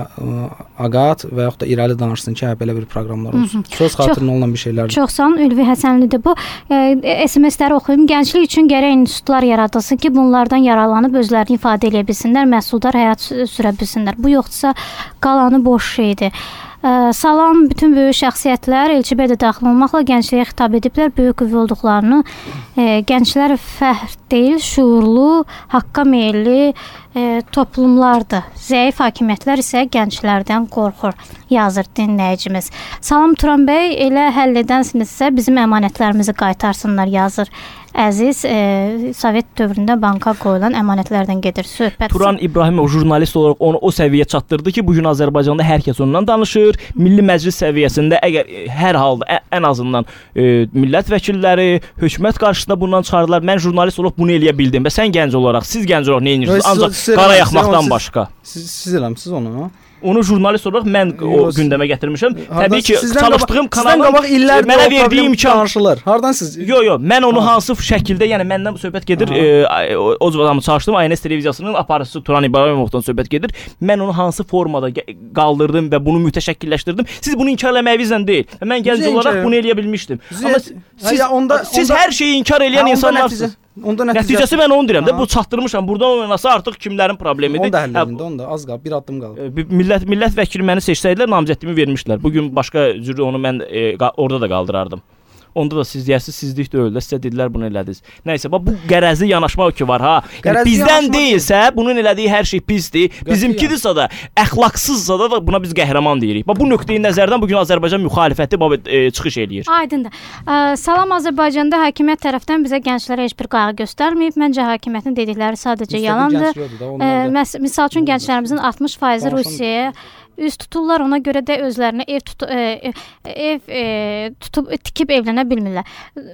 Aqat və yaxud da irəli danışsın ki, hə, belə bir proqramlar olsun. Hı -hı. Söz xatirinə olan bir şeylərdir. Çox sağ olun, Ülvi Həsənlidir bu. E, S M S-ləri oxuyum. Gənclik üçün gərək institutlar yaradılsın ki, bunlardan yararlanıb özlərini ifadə edə bilsinlər, məhsuldar həyat sürə bilsinlər. Bu yoxdursa qalanı boş şeydir. Salam, bütün böyük şəxsiyyətlər Elçi bəy də daxil olmaqla gəncliyə xitab ediblər. Böyük qüvvə olduqlarını, e, gənclər fərd deyil, şuurlu, haqqa meyilli e, toplumlardır. Zəif hakimiyyətlər isə gənclərdən qorxur, yazır dinləyicimiz. Salam Turan bəy, elə həll edənsinizsə bizim əmanətlərimizi qaytarsınlar, yazır əziz e, Sovet dövründə banka qoyulan əmanətlərdən gedir söhbət. Turan İbrahimov jurnalist olaraq onu o səviyyəyə çatdırdı ki, bu gün Azərbaycanda hər kəs ondan danışır. Milli Məclis səviyyəsində əgər e, hər halda ə, ən azından e, millət vəkilləri hökumət qarşısında bundan çıxardılar. Mən jurnalist olaraq bunu eləyə bildim və sən gənc olaraq, siz gənc olaraq nə edirsiniz? Ancaq qara yaxmaqdan başqa. Siz siz eləmisiz onu? Onu jurnalist olaraq mən o gündəmə gətirmişəm. Təbii ki, çalışdığım kanalın qabaq illərdə mənə verdiyi imkan danışılır. Hardan siz? Yo, yo, mən onu hansı şəkildə, yəni məndən söhbət gedir. E, o, o zaman çalışdım. A N S televiziyasının aparıcısı Turan İbrahimovdan söhbət gedir. Mən onu hansı formada qaldırdım və bunu mütəşəkkilləşdirdim. Siz bunu inkar eləməyinizlə deyil. Mən gənc olaraq bunu eləyə bilmişdim. Amma siz, onda, siz onda, hər şeyi inkar eləyən insanlarsınız. Onda nəticəsi, nəticəsi mən onu deyirəm də, bu çatdırmışam. Buradan oynasa artıq kimlərin problemidir. Onda həllində, onda az qalıb, bir addım qalıb. Millət millət vəkili məni seçsəydilər, namizədliyimi vermişdilər. Bu gün başqa cür onu mən e, orada da qaldırardım. Onda da siz deyərsiniz, sizlik deyil də, sizə dedilər bunu elədiniz. Nəysə, bax bu qərəzli yanaşma ki var ha. Yəni, bizdən deyilsə, bunun elədiyi hər şey pisdir. Bizimkidirsə də, əxlaqsızsa da, da buna biz qəhrəman deyirik. Bax bu nöqteyi nəzərdən bu gün Azərbaycan müxalifəti bax e, çıxış eləyir. Aydındır. Ə, salam Azərbaycanda hakimiyyət tərəfdən bizə gənclərə heç bir qayğı göstərməyib. Məncə hakimiyyətin dedikləri sadəcə yalandır. Ə, məs misal üçün gənclərimizin altmış faizi Rusiyaya üz tuturlar, ona görə də özlərinə ev tut e, ev e, tutub tikib evlənə bilmirlər.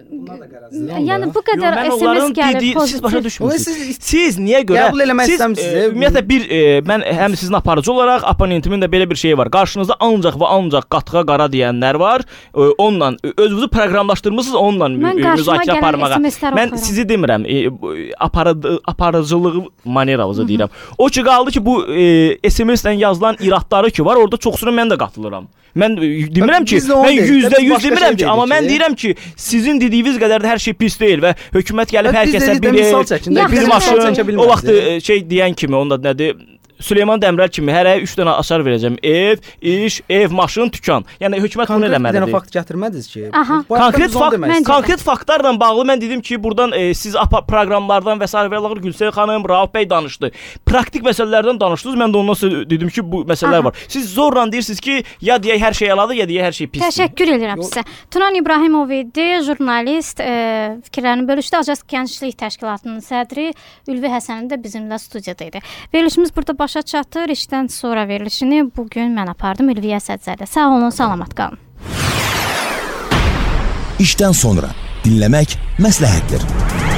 Yəni bu qədər Yo, S M S gəlib, siz başa düşmürsünüz. Siz, siz niyə görə? Qəbul eləmək istəmisiniz. E, ümumiyyətlə bir e, mən həm sizin aparıcı olaraq oponentimin də belə bir şeyi var. Qarşınızda ancaq və ancaq qatğa qara deyənlər var. E, onunla özünüzü proqramlaşdırmısınız, onunla müzakirə aparmağa. Mən sizi demirəm, e, aparıcı aparıcılığı maneravızı deyirəm. O ki qaldı ki bu e, S M S-dən yazılan iradları ki var, orada çoxsunu mən də qatılıram. Mən demirəm ki, mən yüzdə yüz demirəm ki, amma mən deyirəm ki, sizin dediyiniz qədər də hər şey pis deyil və hökumət gəlib hər kəsə bir bir maşın, o vaxt şey deyən kimi, onda nədir? Süleyman Dəmirəl kimi hərə üç dənə açar verəcəm. Ev, iş, ev, maşın, dükan. Yəni hökumət bunu eləməlidir. Konkret fakt gətirmədiniz ki. Konkret fakt, konkret faktlarla bağlı mən dedim ki, buradan e, siz proqramlardan və sair və Gülsəy xanım, Rauf bəy danışdı. Praktik məsələlərdən danışdınız. Mən də ondan sonra dedim ki, bu məsələlər var. Siz zorla deyirsiniz ki, ya deyək hər şey əladır, ya deyək hər şey pisdir. Təşəkkür edirəm sizə. Turan İbrahimov idi, jurnalist, e, fikirlərini bölüşdü. Acas Gənclik Təşkilatının sədri Ülvi Həsənin də bizimlə studiyada idi. Verilişimiz burada baş başa çatır. İşdən sonra verilişini bugün mən apardım Ülviyə Sədzədə. Sağ olun, salamat qalın. İşdən sonra dinləmək məsləhətdir.